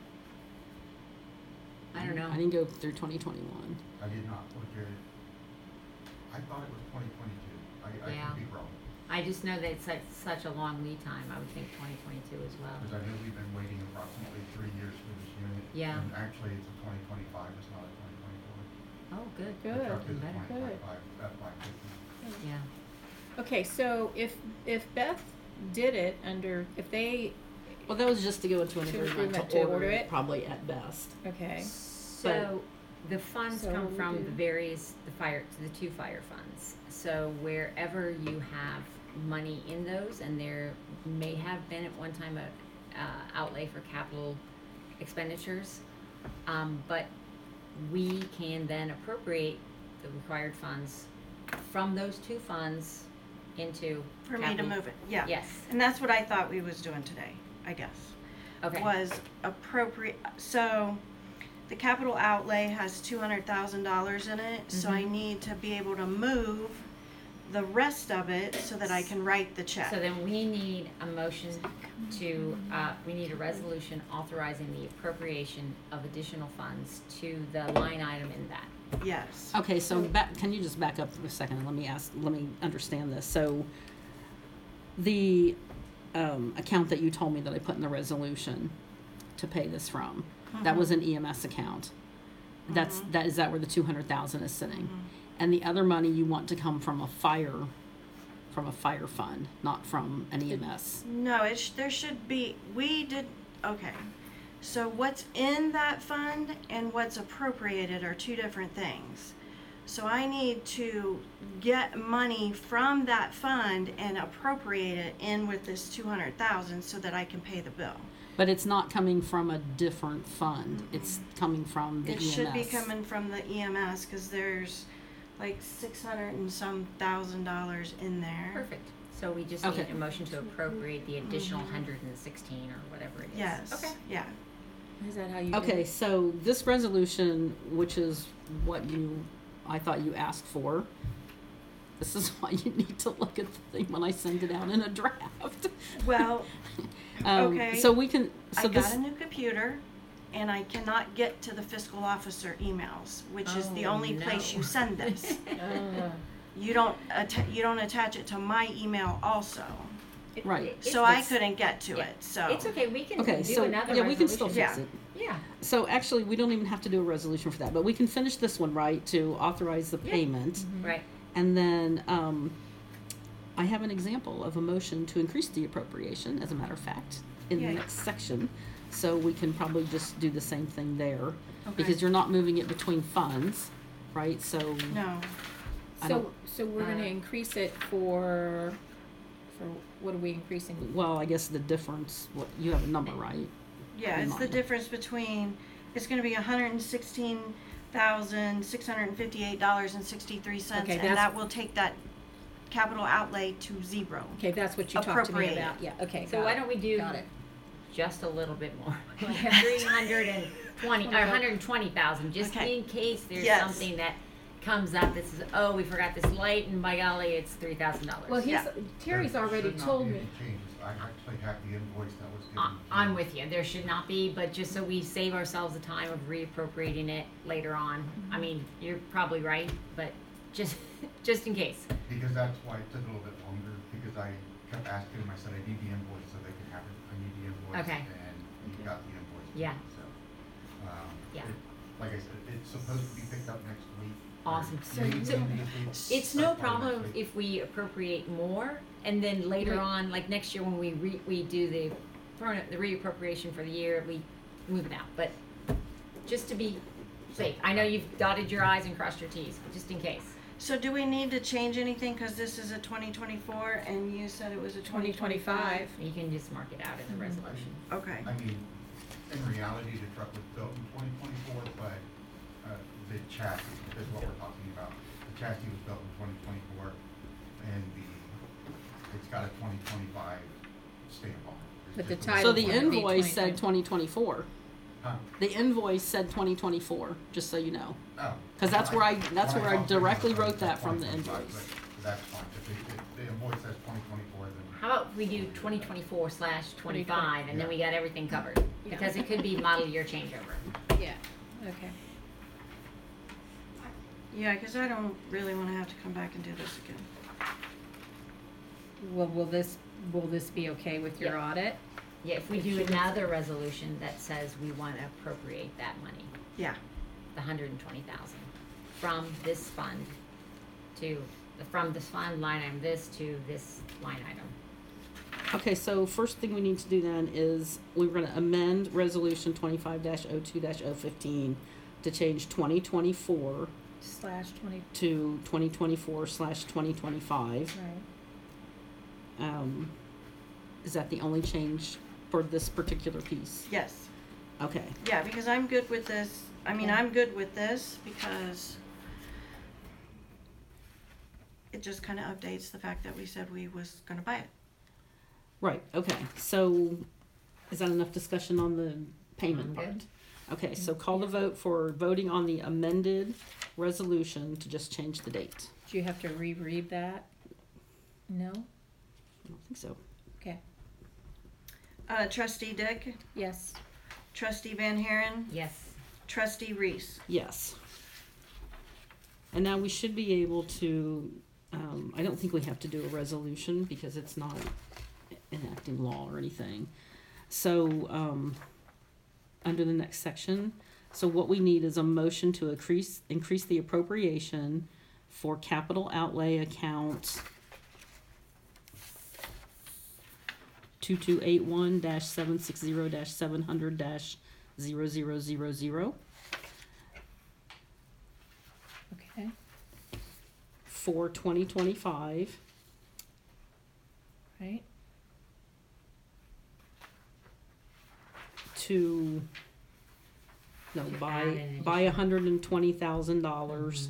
Speaker 6: I don't know.
Speaker 1: I didn't go through twenty twenty-one.
Speaker 7: I did not look at it. I thought it was twenty twenty-two. I, I
Speaker 6: Yeah.
Speaker 7: could be wrong,
Speaker 6: I just know that it's such, such a long lead time. I would think twenty twenty-two as well.
Speaker 7: because I know we've been waiting approximately three years for this unit.
Speaker 6: Yeah.
Speaker 7: And actually, it's a twenty twenty-five, it's not a twenty twenty-four.
Speaker 6: Oh, good.
Speaker 7: The
Speaker 4: Good,
Speaker 7: truck is a
Speaker 6: better.
Speaker 7: twenty twenty-five, F five fifty.
Speaker 6: Yeah.
Speaker 4: okay, so if, if Beth did it under, if they,
Speaker 1: Well, that was just to go into an
Speaker 4: To
Speaker 1: agreement
Speaker 4: agreement
Speaker 1: to
Speaker 4: to
Speaker 1: order
Speaker 4: order
Speaker 1: it,
Speaker 4: it?
Speaker 1: probably at best.
Speaker 4: okay,
Speaker 6: So the funds
Speaker 4: So
Speaker 6: come
Speaker 4: what we
Speaker 6: from
Speaker 4: do-
Speaker 6: the various, the fire, the two fire funds. So wherever you have money in those, and there may have been at one time a, uh, outlay for capital expenditures, um, but we can then appropriate the required funds from those two funds into
Speaker 2: For me to
Speaker 6: capital-
Speaker 2: move it, yeah.
Speaker 6: Yes,
Speaker 2: And that's what I thought we was doing today, I guess.
Speaker 6: okay.
Speaker 2: Was appropriate, so the capital outlay has two hundred thousand dollars in it, so I
Speaker 6: Mhm.
Speaker 2: need to be able to move the rest of it so that I can write the check.
Speaker 6: So then we need a motion to, uh, we need a resolution authorizing the appropriation of additional funds to the line item in that.
Speaker 2: Yes.
Speaker 1: Okay, so back, can you just back up for a second and let me ask, let me understand this. So the um, account that you told me that I put in the resolution to pay this from, that was an E M S account. That's, that, is that where the two hundred thousand is sitting? And the other money you want to come from a fire, from a fire fund, not from an E M S?
Speaker 2: No, it sh- there should be, we did, okay. So what's in that fund and what's appropriated are two different things. So I need to get money from that fund and appropriate it in with this two hundred thousand so that I can pay the bill.
Speaker 1: But it's not coming from a different fund. It's coming from the
Speaker 2: It
Speaker 1: E M S.
Speaker 2: should be coming from the E M S, cause there's like six hundred and some thousand dollars in there.
Speaker 6: Perfect. So we just
Speaker 1: Okay.
Speaker 6: need a motion to appropriate the additional hundred and sixteen or whatever it is.
Speaker 2: Yes,
Speaker 6: Okay.
Speaker 2: yeah.
Speaker 4: is that how you do
Speaker 1: Okay,
Speaker 4: it?
Speaker 1: so this resolution, which is what you, I thought you asked for, this is why you need to look at the thing when I send it out in a draft.
Speaker 2: Well,
Speaker 1: Um,
Speaker 2: okay.
Speaker 1: So we can, so
Speaker 2: I
Speaker 1: this,
Speaker 2: got a new computer and I cannot get to the fiscal officer emails, which is the
Speaker 6: Oh,
Speaker 2: only place
Speaker 6: no.
Speaker 2: you send this.
Speaker 4: Uh,
Speaker 2: You don't atta- you don't attach it to my email also.
Speaker 6: It-
Speaker 1: Right.
Speaker 6: it-
Speaker 2: So
Speaker 6: it's-
Speaker 2: I couldn't get to
Speaker 6: yeah.
Speaker 2: it, so.
Speaker 6: It's okay, we can
Speaker 1: okay,
Speaker 6: do
Speaker 1: so,
Speaker 6: another
Speaker 1: yeah, we can still
Speaker 6: resolution.
Speaker 1: fix
Speaker 2: Yeah.
Speaker 1: it.
Speaker 6: Yeah,
Speaker 1: So actually, we don't even have to do a resolution for that, but we can finish this one, right, to authorize the
Speaker 6: Yeah.
Speaker 1: payment.
Speaker 6: right.
Speaker 1: And then, um, I have an example of a motion to increase the appropriation, as a matter of fact, in the
Speaker 2: Yay.
Speaker 1: next section. So we can probably just do the same thing there, because
Speaker 2: Okay.
Speaker 1: you're not moving it between funds, right? So,
Speaker 2: No,
Speaker 1: I
Speaker 4: So,
Speaker 1: don't-
Speaker 4: so we're gonna
Speaker 6: Uh,
Speaker 4: increase it for, for, what are we increasing?
Speaker 1: well, I guess the difference, what, you have a number, right?
Speaker 2: yeah,
Speaker 1: In
Speaker 2: it's the
Speaker 1: mind.
Speaker 2: difference between, it's gonna be a hundred and sixteen thousand, six hundred and fifty-eight dollars and sixty-three cents,
Speaker 4: Okay,
Speaker 2: and
Speaker 4: that's-
Speaker 2: that will take that capital outlay to zero.
Speaker 4: Okay, that's what you talked to me
Speaker 2: Appropriate.
Speaker 4: about, yeah, okay,
Speaker 6: So
Speaker 4: got
Speaker 6: why
Speaker 4: it.
Speaker 6: don't we do,
Speaker 4: Got it.
Speaker 6: just a little bit more, like three hundred and twenty, or one hundred and twenty thousand, just
Speaker 2: Okay.
Speaker 6: in case there's
Speaker 2: Yes.
Speaker 6: something that comes up that says, oh, we forgot this light, and by golly, it's three thousand dollars.
Speaker 4: Well, he's,
Speaker 2: Yeah.
Speaker 4: Terry's
Speaker 7: There
Speaker 4: already
Speaker 7: should not
Speaker 4: told
Speaker 7: be
Speaker 4: me.
Speaker 7: any changes. I actually have the invoice that was given.
Speaker 6: I-
Speaker 7: to
Speaker 6: I'm
Speaker 7: me.
Speaker 6: with you. There should not be, but just so we save ourselves the time of reappropriating it later on. I mean, you're probably right, but just just in case.
Speaker 7: Because that's why it took a little bit longer, because I kept asking them, I said, I need the invoice so they can have it, I need the invoice.
Speaker 6: Okay.
Speaker 7: And you got the invoice.
Speaker 6: Yeah.
Speaker 7: So, um,
Speaker 6: Yeah.
Speaker 7: it- like I said, it's supposed to be picked up next week. or
Speaker 6: Awesome. So-
Speaker 7: maybe
Speaker 6: so
Speaker 7: this week,
Speaker 6: It's no
Speaker 7: but probably
Speaker 6: problem
Speaker 7: next week.
Speaker 6: if we appropriate more, and then later
Speaker 4: Right.
Speaker 6: on, like next year when we re- we do the permanent- the reappropriation for the year, we move it out. But just to be safe, I know you've dotted your i's and crossed your t's, but just in case.
Speaker 2: So do we need to change anything, cause this is a twenty twenty-four and you said it was a twenty twenty-five?
Speaker 6: You can just mark it out in the resolution.
Speaker 2: Okay,
Speaker 7: I mean, in reality, the truck was built in twenty twenty-four, but, uh, the chassis is what we're talking about. The chassis was built in twenty twenty-four, and the, it's got a twenty twenty-five stamp on it. It's
Speaker 4: But the
Speaker 7: just a-
Speaker 4: title
Speaker 1: So the
Speaker 4: It'll be
Speaker 1: invoice said
Speaker 4: twenty
Speaker 1: twenty twenty-four.
Speaker 7: Huh?
Speaker 1: The invoice said twenty twenty-four, just so you know.
Speaker 7: Oh.
Speaker 1: 'Cause that's where I- that's
Speaker 7: when
Speaker 1: where I
Speaker 7: talked to
Speaker 1: directly
Speaker 7: them,
Speaker 1: wrote that from the
Speaker 7: twenty twenty-five,
Speaker 1: invoice.
Speaker 7: but That's fine, if it, if the invoice says twenty twenty-four, then.
Speaker 6: How about we do twenty twenty-four slash twenty-five, and then we got everything covered?
Speaker 4: Yeah.
Speaker 6: Because it could be model year changeover.
Speaker 4: Yeah, okay.
Speaker 2: yeah, cause I don't really wanna have to come back and do this again.
Speaker 4: Well, will this, will this be okay with your
Speaker 6: Yeah.
Speaker 4: audit?
Speaker 6: Yeah, if we do another resolution that says we wanna appropriate that money,
Speaker 2: Yeah,
Speaker 6: the hundred and twenty thousand, from this fund to, from this fund line item this to this line item.
Speaker 1: Okay, so first thing we need to do then is we're gonna amend resolution twenty-five dash oh two dash oh fifteen to change twenty twenty-four
Speaker 4: Slash twenty,
Speaker 1: to twenty twenty-four slash twenty twenty-five.
Speaker 4: right.
Speaker 1: Um, is that the only change for this particular piece?
Speaker 2: yes,
Speaker 1: Okay,
Speaker 2: yeah, because I'm good with this, I mean,
Speaker 4: Okay.
Speaker 2: I'm good with this because it just kinda updates the fact that we said we was gonna buy it.
Speaker 1: right, okay, so is that enough discussion on the payment
Speaker 6: I'm
Speaker 1: part?
Speaker 6: good.
Speaker 1: Okay, so call the vote for voting on the amended resolution to just change the date.
Speaker 4: Do you have to reread that? No?
Speaker 1: I don't think so.
Speaker 4: Okay,
Speaker 2: Uh, trustee Dick,
Speaker 4: yes.
Speaker 2: trustee Van Haren,
Speaker 6: Yes,
Speaker 2: trustee Reese.
Speaker 1: Yes. And now we should be able to, um, I don't think we have to do a resolution because it's not enacting law or anything. So, um, under the next section, so what we need is a motion to increase, increase the appropriation for capital outlay account two two eight one dash seven six zero dash seven hundred dash zero zero zero zero.
Speaker 4: Okay,
Speaker 1: For twenty twenty-five
Speaker 4: right,
Speaker 1: to, no,
Speaker 6: To add
Speaker 1: buy,
Speaker 6: an
Speaker 1: buy a
Speaker 6: additional-
Speaker 1: hundred and twenty thousand dollars.
Speaker 6: Mhm.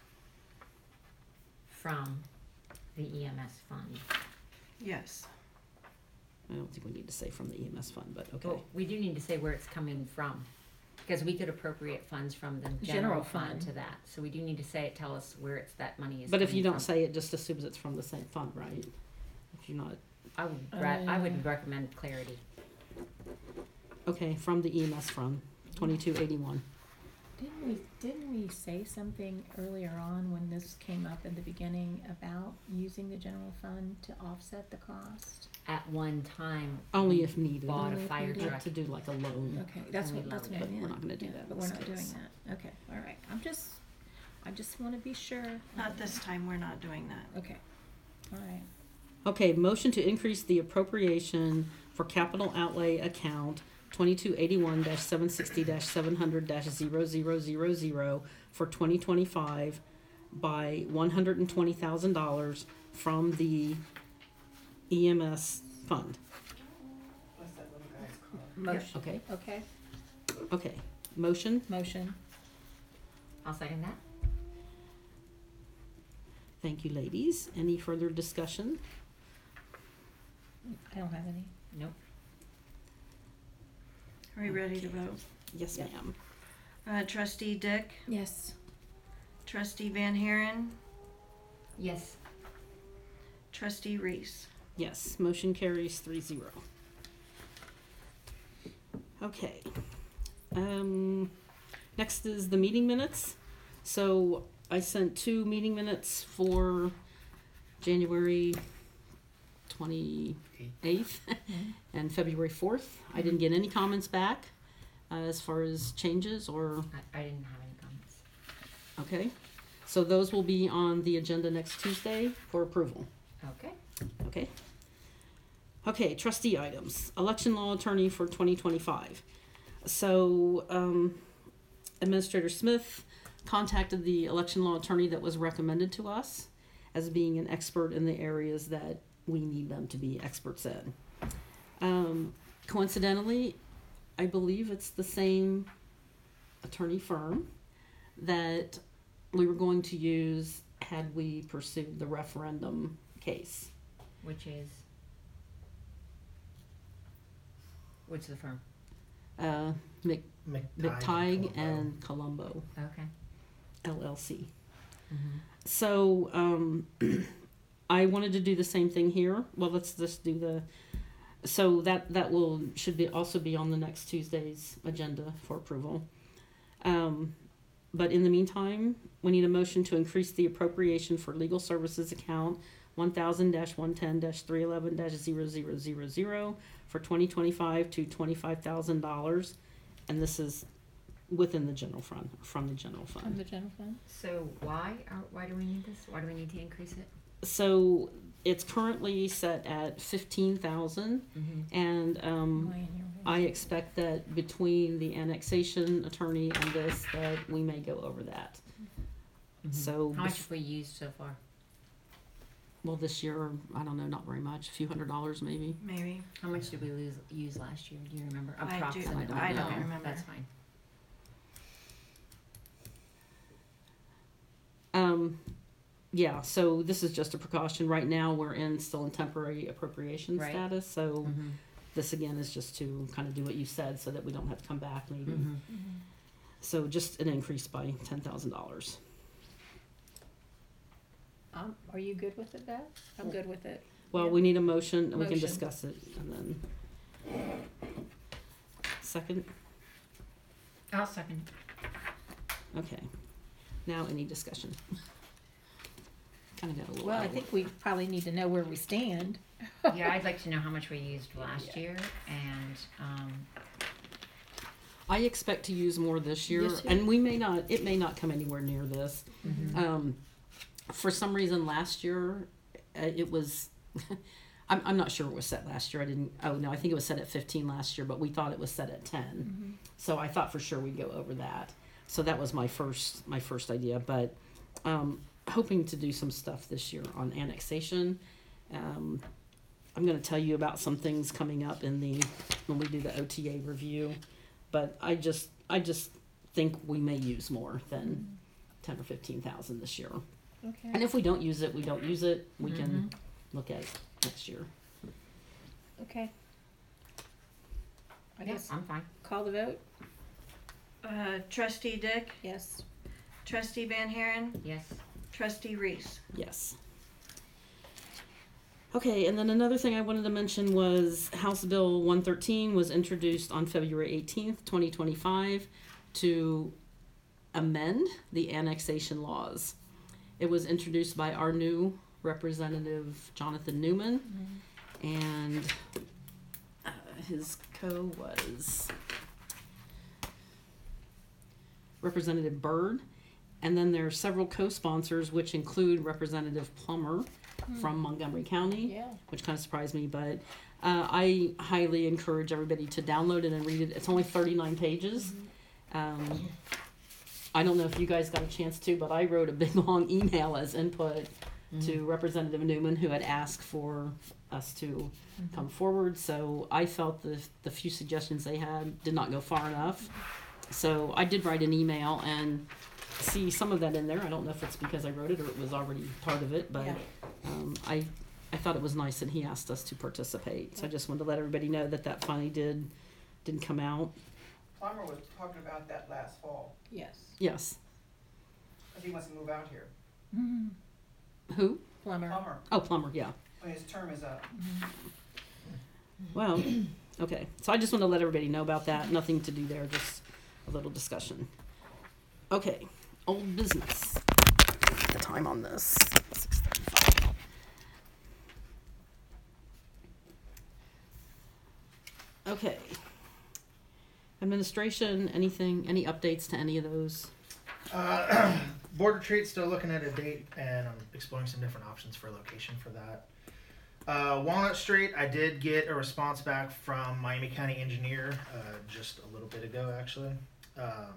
Speaker 6: From the E M S fund.
Speaker 2: Yes,
Speaker 1: I don't think we need to say from the E M S fund, but okay.
Speaker 6: Well, we do need to say where it's coming from, because we could appropriate funds from the
Speaker 4: General
Speaker 6: general fund
Speaker 4: fund.
Speaker 6: to that. So we do need to say it, tell us where it's, that money is
Speaker 1: But if
Speaker 6: coming
Speaker 1: you don't
Speaker 6: from.
Speaker 1: say it, just assumes it's from the same fund, right? If you're not,
Speaker 6: I would, ra- I
Speaker 4: Uh,
Speaker 6: would recommend clarity.
Speaker 1: okay, from the E M S fund, twenty-two eighty-one.
Speaker 4: didn't we, didn't we say something earlier on when this came up in the beginning about using the general fund to offset the cost?
Speaker 6: At one time.
Speaker 1: Only
Speaker 6: we
Speaker 1: if needed.
Speaker 6: Bought a
Speaker 4: Only if
Speaker 6: fire
Speaker 4: needed.
Speaker 6: truck.
Speaker 1: Not to do like a loan.
Speaker 4: Okay, that's
Speaker 6: Only
Speaker 4: what, that's what
Speaker 6: loan
Speaker 4: I
Speaker 1: it,
Speaker 4: meant.
Speaker 1: we're not gonna do
Speaker 4: Yeah,
Speaker 1: that in
Speaker 4: But we're
Speaker 1: this
Speaker 4: not doing
Speaker 1: case.
Speaker 4: that, okay, all right, I'm just, I just wanna be sure.
Speaker 2: not this time, we're not doing that.
Speaker 4: Okay, all right,
Speaker 1: Okay, motion to increase the appropriation for capital outlay account twenty-two eighty-one dash seven sixty dash seven hundred dash zero zero zero zero for twenty twenty-five by one hundred and twenty thousand dollars from the E M S fund.
Speaker 4: motion,
Speaker 1: Okay,
Speaker 4: okay,
Speaker 1: okay. Motion,
Speaker 4: motion,
Speaker 6: I'll second that.
Speaker 1: thank you, ladies. Any further discussion?
Speaker 4: I don't have any.
Speaker 6: Nope.
Speaker 2: Are we ready to vote?
Speaker 1: Yes,
Speaker 4: Yep.
Speaker 1: ma'am.
Speaker 2: Uh, trustee Dick,
Speaker 4: Yes.
Speaker 2: trustee Van Haren,
Speaker 6: Yes.
Speaker 2: trustee Reese.
Speaker 1: Yes, motion carries three zero. Okay. Um, next is the meeting minutes. So I sent two meeting minutes for January twenty-eighth and February fourth. I didn't get any comments back uh, as far as changes or,
Speaker 6: I, I didn't have any comments.
Speaker 1: okay. So those will be on the agenda next Tuesday for approval.
Speaker 6: Okay.
Speaker 1: Okay. Okay, trustee items. Election law attorney for twenty twenty-five. So, um, Administrator Smith contacted the election law attorney that was recommended to us as being an expert in the areas that we need them to be experts in. Um, coincidentally, I believe it's the same attorney firm that we were going to use had we pursued the referendum case.
Speaker 6: Which is? Which is the firm?
Speaker 1: Uh, Mc,
Speaker 3: McTighe
Speaker 1: McTighe
Speaker 3: Colombo.
Speaker 1: and Colombo,
Speaker 6: Okay.
Speaker 1: L L C.
Speaker 6: Mm-hmm.
Speaker 1: So, um, I wanted to do the same thing here. Well, let's just do the, so that, that will, should be, also be on the next Tuesday's agenda for approval. Um, but in the meantime, we need a motion to increase the appropriation for legal services account one thousand one ten three eleven zero zero zero zero for twenty twenty-five to twenty-five thousand dollars. And this is within the general fund, from the general
Speaker 4: From
Speaker 1: fund.
Speaker 4: the general fund?
Speaker 6: So why are, why do we need this? Why do we need to increase it?
Speaker 1: So it's currently set at fifteen thousand,
Speaker 6: Mm-hmm.
Speaker 1: and um,
Speaker 4: Mine here.
Speaker 1: I expect that between the annexation attorney and this, that we may go over that. So,
Speaker 6: How much
Speaker 1: bef-
Speaker 6: have we used so far?
Speaker 1: well, this year, I don't know, not very much, a few hundred dollars maybe.
Speaker 2: Maybe.
Speaker 6: How much did we lose, use last year? Do you remember?
Speaker 2: I do-
Speaker 6: Approximately.
Speaker 1: I don't
Speaker 6: Okay,
Speaker 2: remember.
Speaker 6: That's fine.
Speaker 1: Um, yeah, so this is just a precaution. Right now, we're in, still in temporary appropriation
Speaker 6: Right.
Speaker 1: status, so
Speaker 6: Mm-hmm.
Speaker 1: this again is just to kind of do what you said so that we don't have to come back maybe.
Speaker 6: Mm-hmm.
Speaker 1: So just an increase by ten thousand dollars.
Speaker 4: Um, are you good with it, Beth? I'm good with it.
Speaker 1: Well,
Speaker 4: Yeah.
Speaker 1: we need a motion, and we can
Speaker 4: Motion.
Speaker 1: discuss it, and then. Second,
Speaker 6: I'll second.
Speaker 1: okay. Now, any discussion? Kinda got a little.
Speaker 4: Well,
Speaker 1: out
Speaker 4: I
Speaker 1: of-
Speaker 4: think we probably need to know where we stand.
Speaker 6: Yeah, I'd like to know how much we used last year and, um,
Speaker 1: I expect to use more this year,
Speaker 4: This year?
Speaker 1: and we may not, it may not come anywhere near this.
Speaker 6: mhm.
Speaker 1: Um, for some reason, last year, uh, it was, I'm, I'm not sure it was set last year. I didn't, oh, no, I think it was set at fifteen last year, but we thought it was set at ten. So I thought for sure we'd go over that. So that was my first, my first idea, but, um, hoping to do some stuff this year on annexation. Um, I'm gonna tell you about some things coming up in the, when we do the O T A review. But I just, I just think we may use more than ten or fifteen thousand this year.
Speaker 4: Okay.
Speaker 1: And if we don't use it, we don't use it. We can look at it next year.
Speaker 4: Okay. I
Speaker 6: Yeah,
Speaker 4: guess
Speaker 6: I'm fine.
Speaker 4: call the vote?
Speaker 2: Uh, trustee Dick,
Speaker 4: Yes.
Speaker 2: trustee Van Haren,
Speaker 6: Yes.
Speaker 2: trustee Reese.
Speaker 1: Yes. Okay, and then another thing I wanted to mention was House Bill one thirteen was introduced on February eighteenth, twenty twenty-five to amend the annexation laws. It was introduced by our new representative, Jonathan Newman, and uh, his co was Representative Byrd. And then there are several co-sponsors, which include Representative Plummer from Montgomery County,
Speaker 4: Yeah.
Speaker 1: which kind of surprised me, but uh, I highly encourage everybody to download it and read it. It's only thirty-nine pages. Um, I don't know if you guys got a chance to, but I wrote a big long email as input to Representative Newman, who had asked for us to come forward. So I felt the the few suggestions they had did not go far enough. So I did write an email and see some of that in there. I don't know if it's because I wrote it or it was already part of it, but
Speaker 4: Yeah.
Speaker 1: um, I I thought it was nice that he asked us to participate. So I just wanted to let everybody know that that finally did didn't come out.
Speaker 8: Plummer was talking about that last fall,
Speaker 4: Yes.
Speaker 1: Yes.
Speaker 8: because he wants to move out here.
Speaker 4: Mhm.
Speaker 1: Who?
Speaker 4: Plumber.
Speaker 8: Plummer,
Speaker 1: Oh, plumber, yeah.
Speaker 8: when his term is up.
Speaker 1: Well, okay. So I just want to let everybody know about that. Nothing to do there, just a little discussion. Okay, old business. The time on this. six thirty-five. Okay. Administration, anything, any updates to any of those?
Speaker 3: Uh, Board Retreat, still looking at a date, and I'm exploring some different options for a location for that. Uh, Walnut Street, I did get a response back from Miami County Engineer uh, just a little bit ago, actually. Um,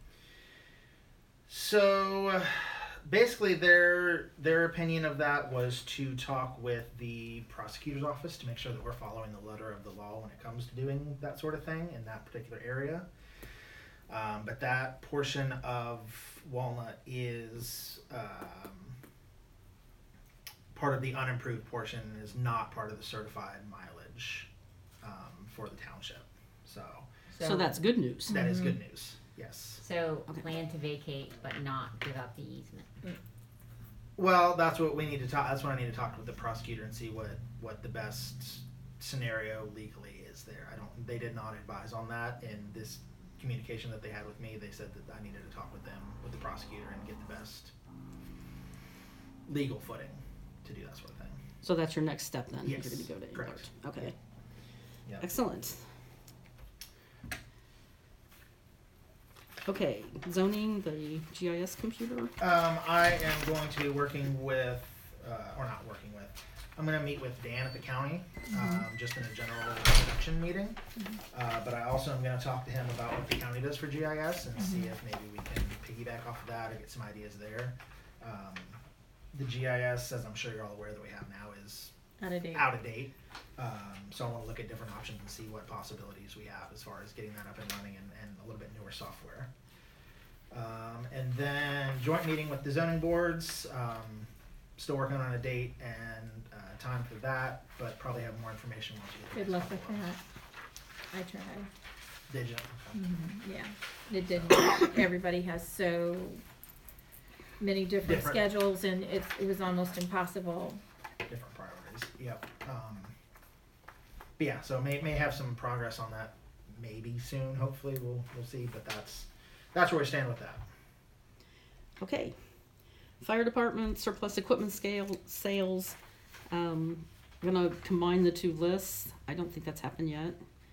Speaker 3: so uh, basically, their their opinion of that was to talk with the prosecutor's office to make sure that we're following the letter of the law when it comes to doing that sort of thing in that particular area. Um, but that portion of Walnut is um, part of the unimproved portion, is not part of the certified mileage um, for the township. So
Speaker 1: So that's good news.
Speaker 3: that is good news. Yes.
Speaker 6: So
Speaker 1: Okay.
Speaker 6: plan to vacate, but not give up the easement.
Speaker 3: Well, that's what we need to talk. That's what I need to talk with the prosecutor and see what what the best scenario legally is there. I don't. They did not advise on that in this communication that they had with me. They said that I needed to talk with them, with the prosecutor, and get the best legal footing to do that sort of thing.
Speaker 1: So that's your next step then?
Speaker 3: Yes,
Speaker 1: You're going to go to
Speaker 3: correct.
Speaker 1: Englert. Okay.
Speaker 3: Yep.
Speaker 1: Excellent. Okay, zoning, the G I S computer.
Speaker 3: Um, I am going to be working with, uh, or not working with, I'm going to meet with Dan at the county, um, just in a general introduction meeting. Uh, but I also am going to talk to him about what the county does for G I S and see if maybe we can piggyback off of that or get some ideas there. Um, the G I S, as I'm sure you're all aware that we have now, is
Speaker 4: Out of date.
Speaker 3: out of date. Um, so I want to look at different options and see what possibilities we have as far as getting that up and running and, and a little bit newer software. Um, and then joint meeting with the zoning boards. Um, still working on a date and uh, time for that, but probably have more information once we get
Speaker 4: Good
Speaker 3: the
Speaker 4: luck
Speaker 3: next
Speaker 4: with
Speaker 3: couple
Speaker 4: that. I tried.
Speaker 3: months. Did you? Okay.
Speaker 4: Yeah, it didn't. Everybody has so many different
Speaker 3: Different.
Speaker 4: schedules, and it's it was almost impossible.
Speaker 3: Different priorities. Yep. Um, but yeah, so may may have some progress on that maybe soon. Hopefully, we'll we'll see. But that's that's where we stand with that.
Speaker 1: Okay. Fire department surplus equipment scale sales. Um, I'm gonna combine the two lists. I don't think that's happened yet.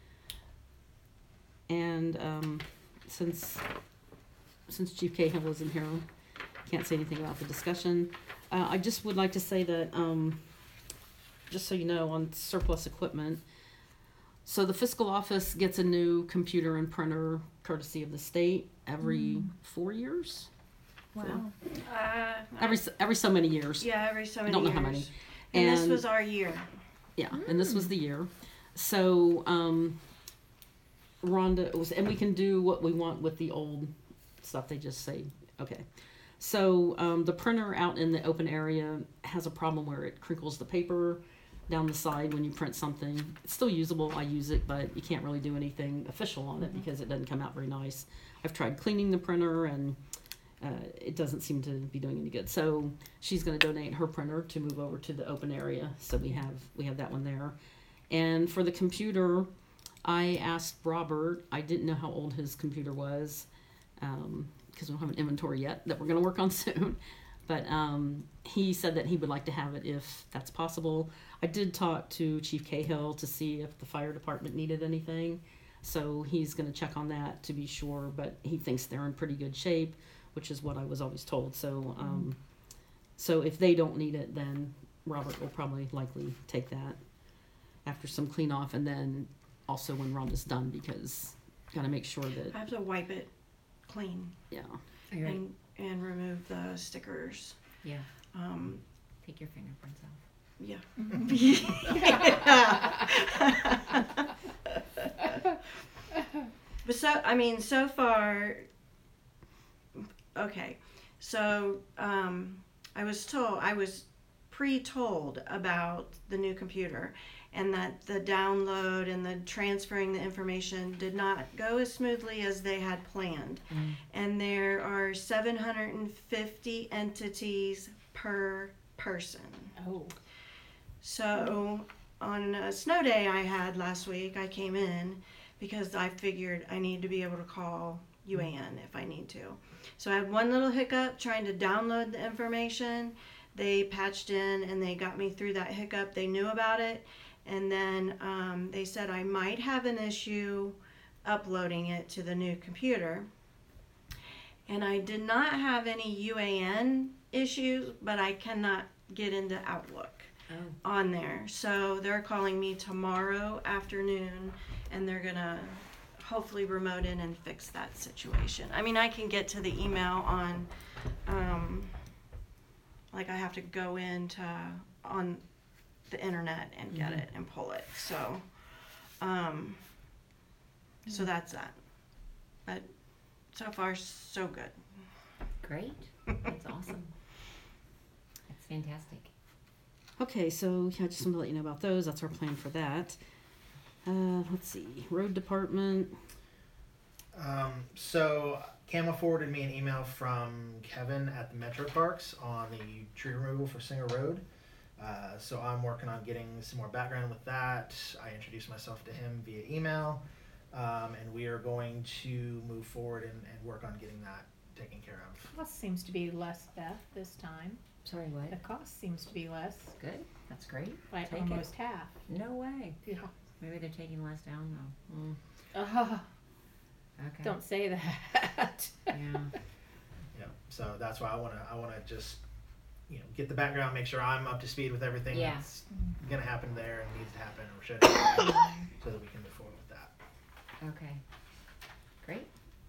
Speaker 1: And um, since since Chief Cahill isn't here, can't say anything about the discussion. Uh, I just would like to say that um, just so you know, on surplus equipment. So the fiscal office gets a new computer and printer courtesy of the state every four years.
Speaker 4: Wow.
Speaker 2: Uh,
Speaker 1: Every s- every so many years.
Speaker 2: yeah, every so
Speaker 1: I
Speaker 2: many
Speaker 1: don't know
Speaker 2: years.
Speaker 1: how many.
Speaker 2: And, this
Speaker 1: And-
Speaker 2: was our year.
Speaker 1: Yeah, and this was the year. So um, Rhonda was, and we can do what we want with the old stuff. They just say okay. So um, the printer out in the open area has a problem where it crinkles the paper down the side when you print something. It's still usable. I use it, but you can't really do anything official on it because it doesn't come out very nice. I've tried cleaning the printer and uh, it doesn't seem to be doing any good. So she's going to donate her printer to move over to the open area. So we have we have that one there. And for the computer, I asked Robert. I didn't know how old his computer was um, because we don't have an inventory yet that we're going to work on soon. But um, he said that he would like to have it if that's possible. I did talk to Chief Cahill to see if the fire department needed anything. So he's going to check on that to be sure, but he thinks they're in pretty good shape, which is what I was always told. So um, so if they don't need it, then Robert will probably likely take that after some clean off, and then also when Rhonda's done, because got to make sure
Speaker 2: I
Speaker 1: that,
Speaker 2: have to wipe it clean
Speaker 1: yeah.
Speaker 6: Are you ready?
Speaker 2: and, and remove the stickers.
Speaker 6: Yeah.
Speaker 2: Um,
Speaker 6: Take your fingerprints off.
Speaker 2: yeah. But so, I mean, so far, okay. So, um, I was told, I was pre-told about the new computer, and that the download and the transferring the information did not go as smoothly as they had planned.
Speaker 6: Mm.
Speaker 2: And there are seven hundred fifty entities per person.
Speaker 4: Oh.
Speaker 2: So on a snow day I had last week, I came in because I figured I need to be able to call U A N if I need to. So I had one little hiccup trying to download the information. They patched in and they got me through that hiccup. They knew about it. And then um, they said I might have an issue uploading it to the new computer. And I did not have any U A N issues, but I cannot get into Outlook
Speaker 6: Oh.
Speaker 2: on there. So they're calling me tomorrow afternoon and they're gonna hopefully remote in and fix that situation. I mean, I can get to the email on, um, like I have to go into on the internet and get
Speaker 6: Mhm.
Speaker 2: it and pull it. So, um, so that's that. But so far, so good.
Speaker 6: Great. That's awesome. That's fantastic.
Speaker 1: Okay, so yeah, I just want to let you know about those. That's our plan for that. Uh, let's see, road department.
Speaker 3: Um, so Camo forwarded me an email from Kevin at the Metro Parks on the tree removal for Singer Road. Uh, so I'm working on getting some more background with that. I introduced myself to him via email, um, and we are going to move forward and, and work on getting that taken care of.
Speaker 4: Cost seems to be less, Beth, this time.
Speaker 6: Sorry, what?
Speaker 4: The cost seems to be less,
Speaker 6: Good. That's great.
Speaker 4: like
Speaker 6: Take it.
Speaker 4: almost half.
Speaker 6: No way.
Speaker 4: Yeah.
Speaker 6: Maybe they're taking less down though. Mm.
Speaker 4: Oh,
Speaker 6: Okay.
Speaker 4: don't say that.
Speaker 6: Yeah.
Speaker 3: Yeah. So that's why I want to I want to just you know get the background, make sure I'm up to speed with everything
Speaker 6: Yeah.
Speaker 3: that's going to happen there and needs to happen or should happen, so that we can move forward with that.
Speaker 6: Okay. Great.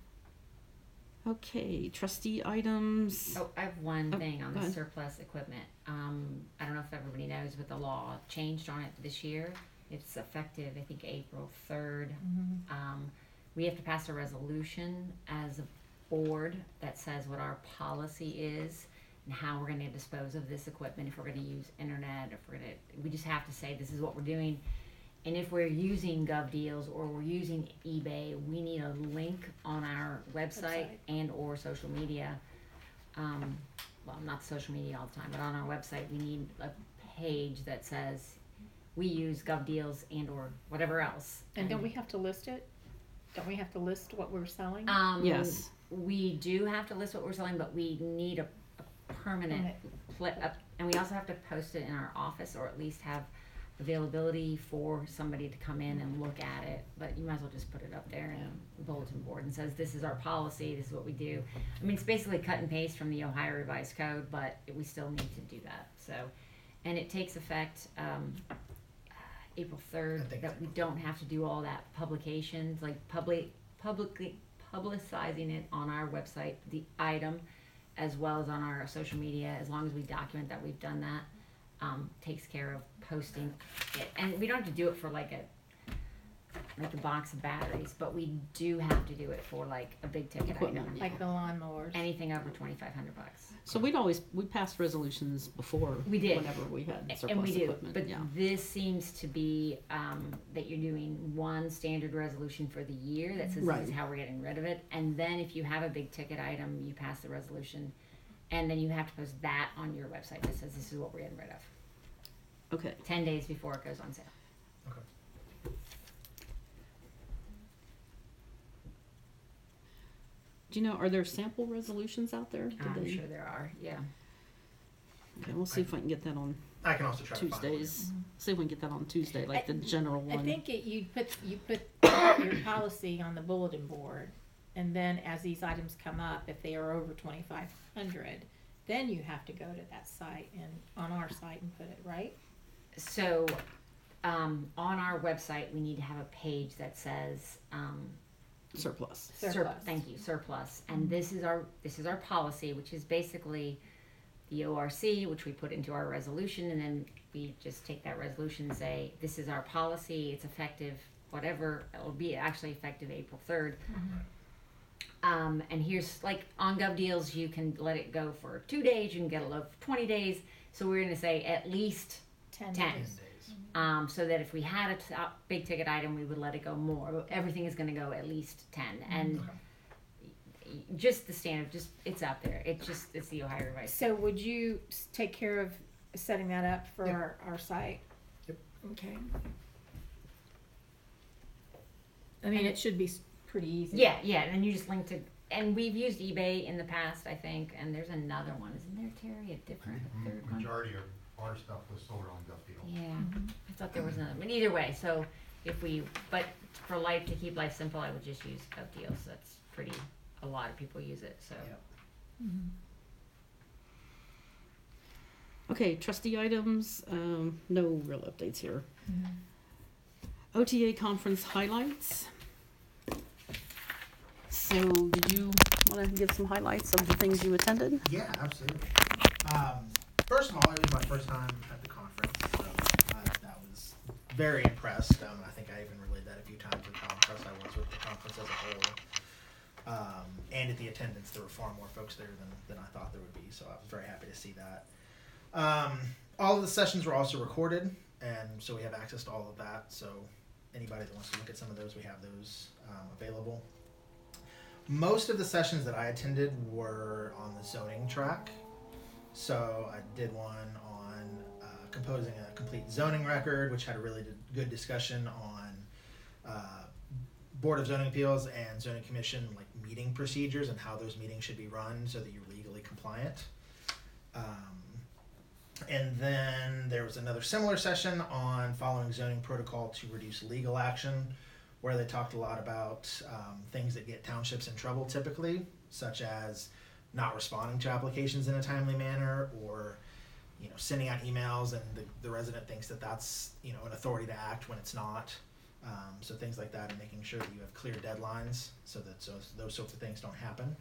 Speaker 1: Okay, trustee items.
Speaker 6: Oh, I have one
Speaker 1: Oh,
Speaker 6: thing on
Speaker 1: go
Speaker 6: the
Speaker 1: ahead.
Speaker 6: surplus equipment. Um, I don't know if everybody knows, but the law changed on it this year. It's effective, I think, April third.
Speaker 4: Mhm.
Speaker 6: Um, we have to pass a resolution as a board that says what our policy is and how we're gonna dispose of this equipment, if we're gonna use internet, if we're gonna, we just have to say this is what we're doing. And if we're using GovDeals or we're using eBay, we need a link on our website
Speaker 4: Website.
Speaker 6: and or social media. Um, well, not social media all the time, but on our website, we need a page that says we use GovDeals and or whatever else.
Speaker 4: And don't we have to list it? Don't we have to list what we're selling?
Speaker 6: Um,
Speaker 1: Yes.
Speaker 6: we do have to list what we're selling, but we need a, a permanent, pla a, and we also have to post it in our office or at least have availability for somebody to come in and look at it. But you might as well just put it up there in the bulletin board and says this is our policy, this is what we do. I mean, it's basically cut and paste from the Ohio Revised Code, but we still need to do that. So, and it takes effect um, April
Speaker 3: I
Speaker 6: third.
Speaker 3: think
Speaker 6: That
Speaker 3: it's
Speaker 6: we don't have to do all that publications, like public publicly publicizing it on our website, the item, as well as on our social media. As long as we document that we've done that, um, takes care of posting it. And we don't have to do it for like a like a box of batteries, but we do have to do it for like a big ticket
Speaker 1: Equipment,
Speaker 6: item.
Speaker 4: Like the lawnmowers?
Speaker 6: Anything over twenty-five hundred bucks.
Speaker 1: So we'd always, we passed resolutions before.
Speaker 6: We did.
Speaker 1: Whenever we had
Speaker 6: And
Speaker 1: surplus
Speaker 6: we do,
Speaker 1: equipment,
Speaker 6: but
Speaker 1: yeah.
Speaker 6: this seems to be, um, that you're doing one standard resolution for the year that says this
Speaker 1: Right.
Speaker 6: is how we're getting rid of it. And then if you have a big ticket item, you pass the resolution, and then you have to post that on your website that says this is what we're getting rid of,
Speaker 1: Okay,
Speaker 6: ten days before it goes on sale.
Speaker 1: do you know, are there sample resolutions out there? Did
Speaker 6: I'm
Speaker 1: they-
Speaker 6: sure there are, yeah.
Speaker 1: Okay, we'll see if I can get that on
Speaker 3: I can also try to find one.
Speaker 1: Tuesdays. See if we can get that on Tuesday, like the general
Speaker 4: I
Speaker 1: one.
Speaker 4: think it, you put, you put your policy on the bulletin board, and then as these items come up, if they are over twenty-five hundred, then you have to go to that site and, on our site and put it, right?
Speaker 6: So, um, on our website, we need to have a page that says, um,
Speaker 1: Surplus.
Speaker 6: Sur-
Speaker 4: Surplus.
Speaker 6: thank you, surplus. And this is our, this is our policy, which is basically the O R C, which we put into our resolution, and then we just take that resolution and say, this is our policy, it's effective, whatever, it'll be actually effective April third. Um, and here's, like, on GovDeals, you can let it go for two days, you can get a load for twenty days, so we're gonna say at least
Speaker 4: Ten
Speaker 6: Ten.
Speaker 4: days.
Speaker 3: days.
Speaker 6: Um, so that if we had a t- a big ticket item, we would let it go more. But everything is going to go at least ten, and
Speaker 3: Okay.
Speaker 6: y- just the standard. Just it's out there. It just it's the Ohio Revised.
Speaker 4: So would you s- take care of setting that up for
Speaker 3: Yep.
Speaker 4: our, our site?
Speaker 3: Yep.
Speaker 4: Okay. I mean,
Speaker 6: And
Speaker 4: it should be s- pretty easy.
Speaker 6: Yeah, yeah, and then you just link to, and we've used eBay in the past, I think, and there's another one. Isn't there, Terry, a different a third one?
Speaker 7: Majority of our stuff was sold on Gulfdale.
Speaker 6: Yeah, I thought there was another. But either way, so if we, but for life, to keep life simple, I would just use GovDeals. That's pretty, a lot of people use it, so.
Speaker 3: Yep.
Speaker 1: Okay, trustee items, um, no real updates here. O T A conference highlights. So did you want to give some highlights of the things you attended?
Speaker 3: Yeah, absolutely. Um, first of all, it was my first time at the conference, so I, that was very impressed. Um, I think I even relayed that a few times with how impressed I was with the conference as a whole. Um, and at the attendance, there were far more folks there than, than I thought there would be, so I was very happy to see that. Um, all of the sessions were also recorded, and so we have access to all of that, so anybody that wants to look at some of those, we have those um, available. Most of the sessions that I attended were on the zoning track. So I did one on uh, composing a complete zoning record, which had a really good discussion on uh, Board of Zoning Appeals and Zoning Commission like meeting procedures and how those meetings should be run so that you're legally compliant. Um, and then there was another similar session on following zoning protocol to reduce legal action, where they talked a lot about um, things that get townships in trouble typically, such as not responding to applications in a timely manner, or you know sending out emails and the, the resident thinks that that's you know an authority to act when it's not. Um, so things like that, and making sure that you have clear deadlines so that so those sorts of things don't happen.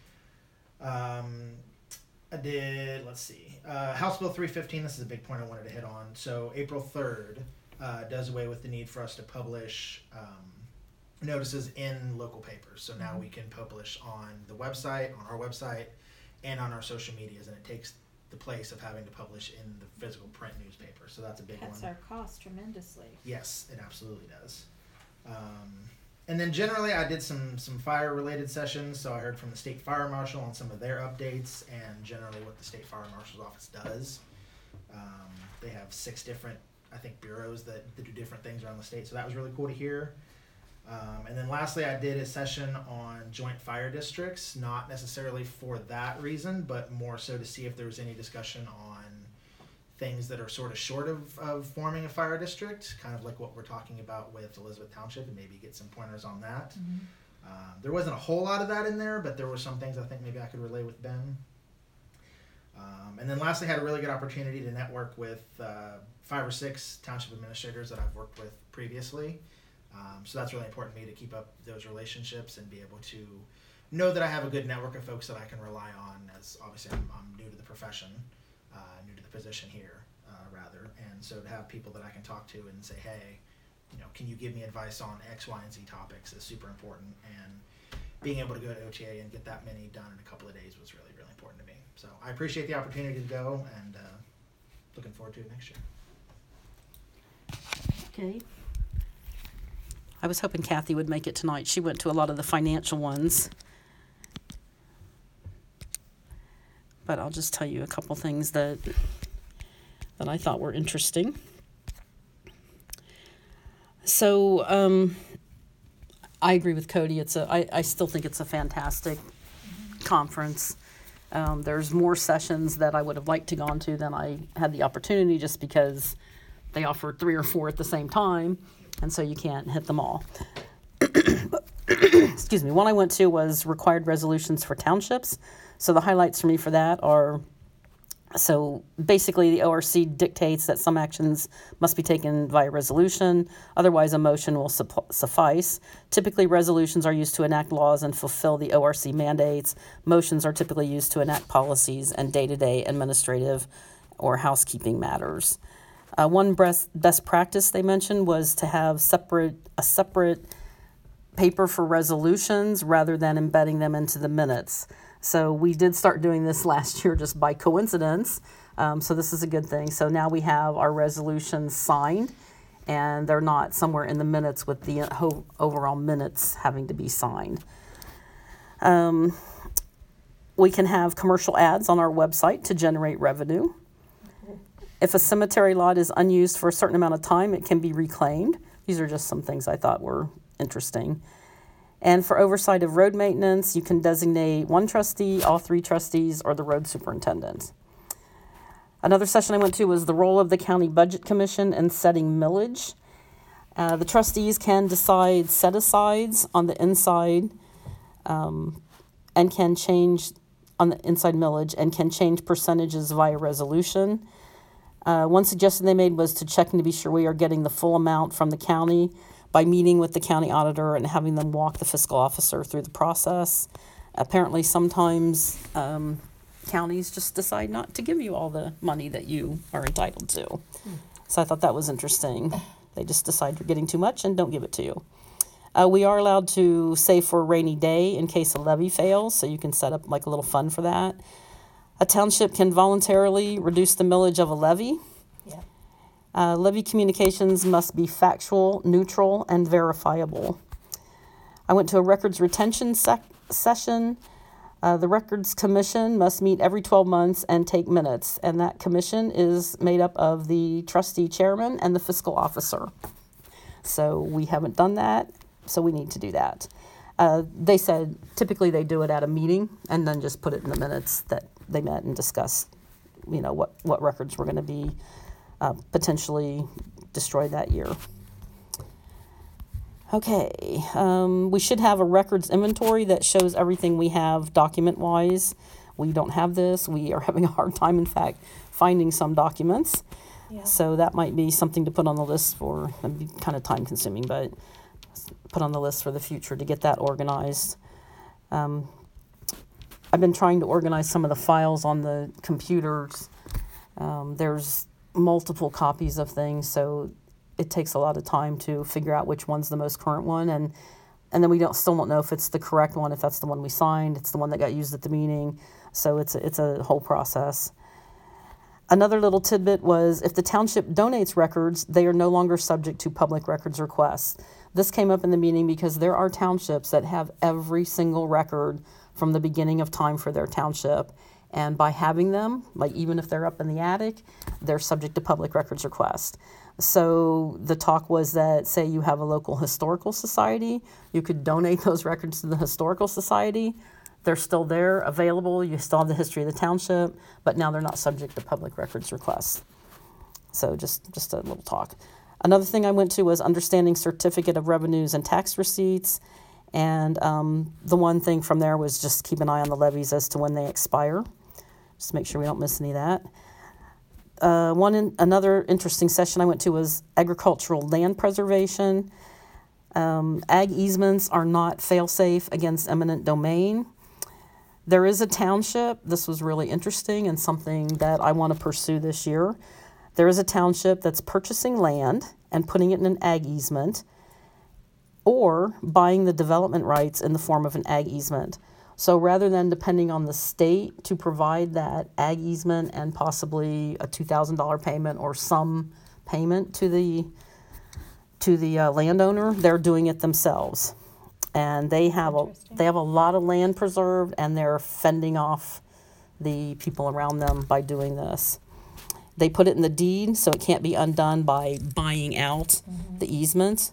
Speaker 3: Um, I did, let's see, uh, House Bill three fifteen, this is a big point I wanted to hit on. So April third uh, does away with the need for us to publish um, notices in local papers. So now we can publish on the website, on our website, and on our social medias, and it takes the place of having to publish in the physical print newspaper. So that's a big
Speaker 4: Cuts
Speaker 3: one.
Speaker 4: our costs tremendously.
Speaker 3: Yes, it absolutely does. Um, and then generally I did some, some fire related sessions. So I heard from the state fire marshal on some of their updates and generally what the state fire marshal's office does. Um, they have six different, I think, bureaus that, that do different things around the state. So that was really cool to hear. Um, and then lastly, I did a session on joint fire districts, not necessarily for that reason, but more so to see if there was any discussion on things that are sort of short of, of forming a fire district, kind of like what we're talking about with Elizabeth Township, and maybe get some pointers on that.
Speaker 4: Mm-hmm.
Speaker 3: Um, there wasn't a whole lot of that in there, but there were some things I think maybe I could relay with Ben. Um, and then lastly, had a really good opportunity to network with uh, five or six township administrators that I've worked with previously. Um, so that's really important to me to keep up those relationships and be able to know that I have a good network of folks that I can rely on, as obviously I'm, I'm new to the profession, uh, new to the position here, uh, rather. And so to have people that I can talk to and say, hey, you know, can you give me advice on X, Y, and Z topics is super important. And being able to go to O T A and get that many done in a couple of days was really, really important to me. So I appreciate the opportunity to go, and uh, looking forward to it next year.
Speaker 1: Okay. I was hoping Kathy would make it tonight. She went to a lot of the financial ones. But I'll just tell you a couple things that that I thought were interesting. So um, I agree with Cody. It's a. I, I still think it's a fantastic conference. Um, there's more sessions that I would have liked to gone to than I had the opportunity, just because they offer three or four at the same time, and so you can't hit them all. Excuse me. One I went to was required resolutions for townships. So the highlights for me for that are, so basically the O R C dictates that some actions must be taken via resolution, otherwise a motion will supp- suffice. Typically resolutions are used to enact laws and fulfill the O R C mandates. Motions are typically used to enact policies and day-to-day administrative or housekeeping matters. Uh, one best, best practice they mentioned was to have separate a separate paper for resolutions rather than embedding them into the minutes. So we did start doing this last year just by coincidence. Um, so this is a good thing. So now we have our resolutions signed, and they're not somewhere in the minutes with the ho- overall minutes having to be signed. Um, we can have commercial ads on our website to generate revenue. If a cemetery lot is unused for a certain amount of time, it can be reclaimed. These are just some things I thought were interesting. And for oversight of road maintenance, you can designate one trustee, all three trustees, or the road superintendent. Another session I went to was the role of the county budget commission in setting millage. Uh, the trustees can decide set-asides on the inside um, and can change on the inside millage and can change percentages via resolution. Uh, one suggestion they made was to check to be sure we are getting the full amount from the county by meeting with the county auditor and having them walk the fiscal officer through the process. Apparently, sometimes um, counties just decide not to give you all the money that you are entitled to. Hmm. So I thought that was interesting. They just decide you're getting too much and don't give it to you. Uh, we are allowed to save for a rainy day in case a levy fails, so you can set up like a little fund for that. A township can voluntarily reduce the millage of a levy.
Speaker 4: Yeah.
Speaker 1: Uh, levy communications must be factual, neutral, and verifiable. I went to a records retention sec- session. Uh, the Records Commission must meet every twelve months and take minutes, and that commission is made up of the trustee chairman and the fiscal officer. So we haven't done that, so we need to do that. Uh, they said typically they do it at a meeting and then just put it in the minutes that they met and discussed, you know, what, what records were going to be uh, potentially destroyed that year. Okay, um, we should have a records inventory that shows everything we have document-wise. We don't have this. We are having a hard time, in fact, finding some documents.
Speaker 4: Yeah.
Speaker 1: So that might be something to put on the list for, it'd be kind of time-consuming, but put on the list for the future to get that organized. Um, I've been trying to organize some of the files on the computers. Um, there's multiple copies of things, so it takes a lot of time to figure out which one's the most current one, and and then we don't still don't know if it's the correct one, if that's the one we signed, it's the one that got used at the meeting. So it's a, it's a whole process. Another little tidbit was if the township donates records, they are no longer subject to public records requests. This came up in the meeting because there are townships that have every single record from the beginning of time for their township. And by having them, like even if they're up in the attic, they're subject to public records request. So the talk was that, say you have a local historical society, you could donate those records to the historical society. They're still there, available. You still have the history of the township, but now they're not subject to public records requests. So just, just a little talk. Another thing I went to was understanding certificate of revenues and tax receipts. And um, the one thing from there was just keep an eye on the levies as to when they expire. Just to make sure we don't miss any of that. Uh, one in, another interesting session I went to was agricultural land preservation. Um, ag easements are not fail-safe against eminent domain. There is a township, this was really interesting and something that I want to pursue this year. There is a township that's purchasing land and putting it in an ag easement or buying the development rights in the form of an ag easement. So rather than depending on the state to provide that ag easement and possibly a two thousand dollars payment or some payment to the to the uh, landowner, they're doing it themselves. And they have a they have a lot of land preserved, and they're fending off the people around them by doing this. They put it in the deed, so it can't be undone by buying out mm-hmm. the easement.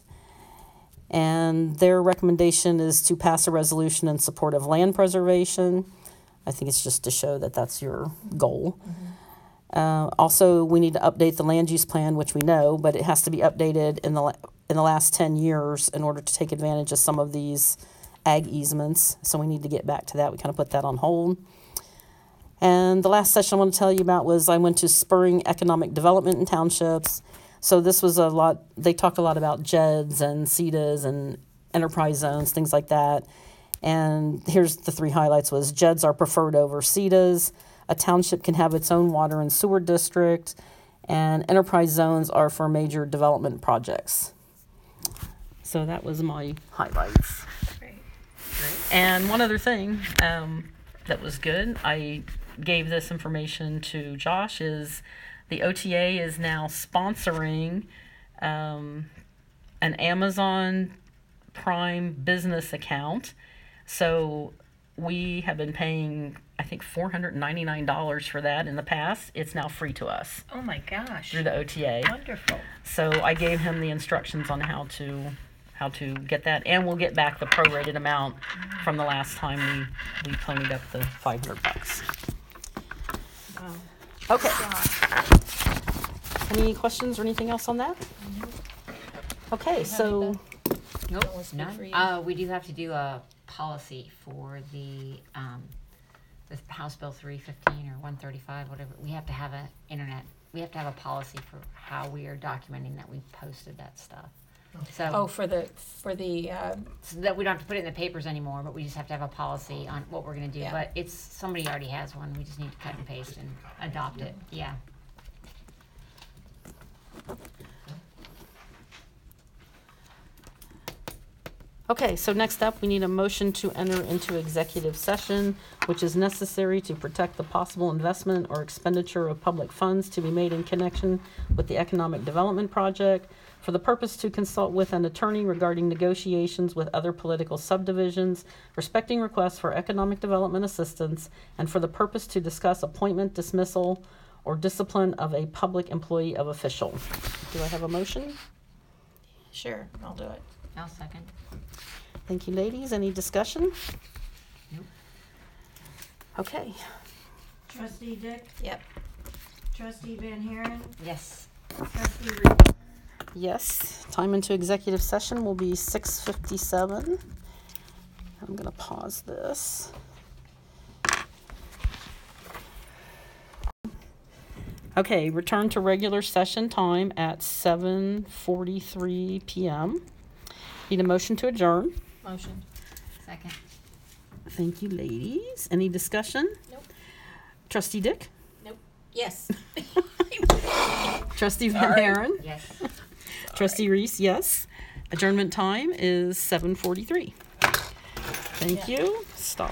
Speaker 1: And their recommendation is to pass a resolution in support of land preservation. I think it's just to show that that's your goal. Mm-hmm. Uh, also, we need to update the land use plan, which we know, but it has to be updated in the in the last ten years in order to take advantage of some of these ag easements. So we need to get back to that. We kind of put that on hold. And the last session I want to tell you about was I went to spurring economic development in townships. So this was a lot, they talked a lot about J E Ds and C E D As and enterprise zones, things like that. And here's the three highlights was J E Ds are preferred over C E D As. A township can have its own water and sewer district. And enterprise zones are for major development projects. So that was my highlights.
Speaker 2: Great.
Speaker 1: And one other thing, um, that was good. I gave this information to Josh. Is the O T A is now sponsoring um, an Amazon Prime business account. So we have been paying, I think, four hundred ninety-nine dollars for that in the past. It's now free to us
Speaker 9: Oh my gosh.
Speaker 1: through the O T A.
Speaker 9: Wonderful.
Speaker 1: So I gave him the instructions on how to how to get that, and we'll get back the prorated amount from the last time we we ponied up the five hundred bucks.
Speaker 9: Wow.
Speaker 1: Okay. Any questions or anything else on that? Okay, so
Speaker 6: Nope,
Speaker 9: That was good
Speaker 6: none.
Speaker 9: for you.
Speaker 6: Uh, we do have to do a policy for the, um, the House Bill three fifteen or one thirty-five, whatever. We have to have a internet, we have to have a policy for how we are documenting that we posted that stuff.
Speaker 9: Oh,
Speaker 6: So,
Speaker 9: for the, for the, uh,
Speaker 6: so that we don't have to put it in the papers anymore, but we just have to have a policy on what we're gonna do.
Speaker 9: Yeah.
Speaker 6: But it's, somebody already has one, we just need to cut and paste and adopt it, yeah.
Speaker 1: Okay, so next up, we need a motion to enter into executive session, which is necessary to protect the possible investment or expenditure of public funds to be made in connection with the economic development project, for the purpose to consult with an attorney regarding negotiations with other political subdivisions respecting requests for economic development assistance, and for the purpose to discuss appointment, dismissal, or discipline of a public employee of official. Do I have a motion?
Speaker 9: sure, I'll do it.
Speaker 6: I'll second.
Speaker 1: Thank you, ladies. Any discussion?
Speaker 6: Nope.
Speaker 1: Okay.
Speaker 2: Trustee Dick,
Speaker 9: Yep.
Speaker 2: trustee Van Haren,
Speaker 6: Yes.
Speaker 2: trustee Reed.
Speaker 1: Yes, time into executive session will be six fifty-seven. I'm gonna pause this. Okay, return to regular session time at seven forty-three p.m. Need a motion to adjourn.
Speaker 9: Motion.
Speaker 6: Second.
Speaker 1: Thank you, ladies. Any discussion?
Speaker 9: Nope.
Speaker 1: Trustee Dick?
Speaker 9: Yes.
Speaker 1: Trustee Van
Speaker 9: Sorry.
Speaker 1: Haren?
Speaker 6: Yes.
Speaker 1: Trustee Reese, yes. Adjournment time is seven forty-three. Thank you. Stop.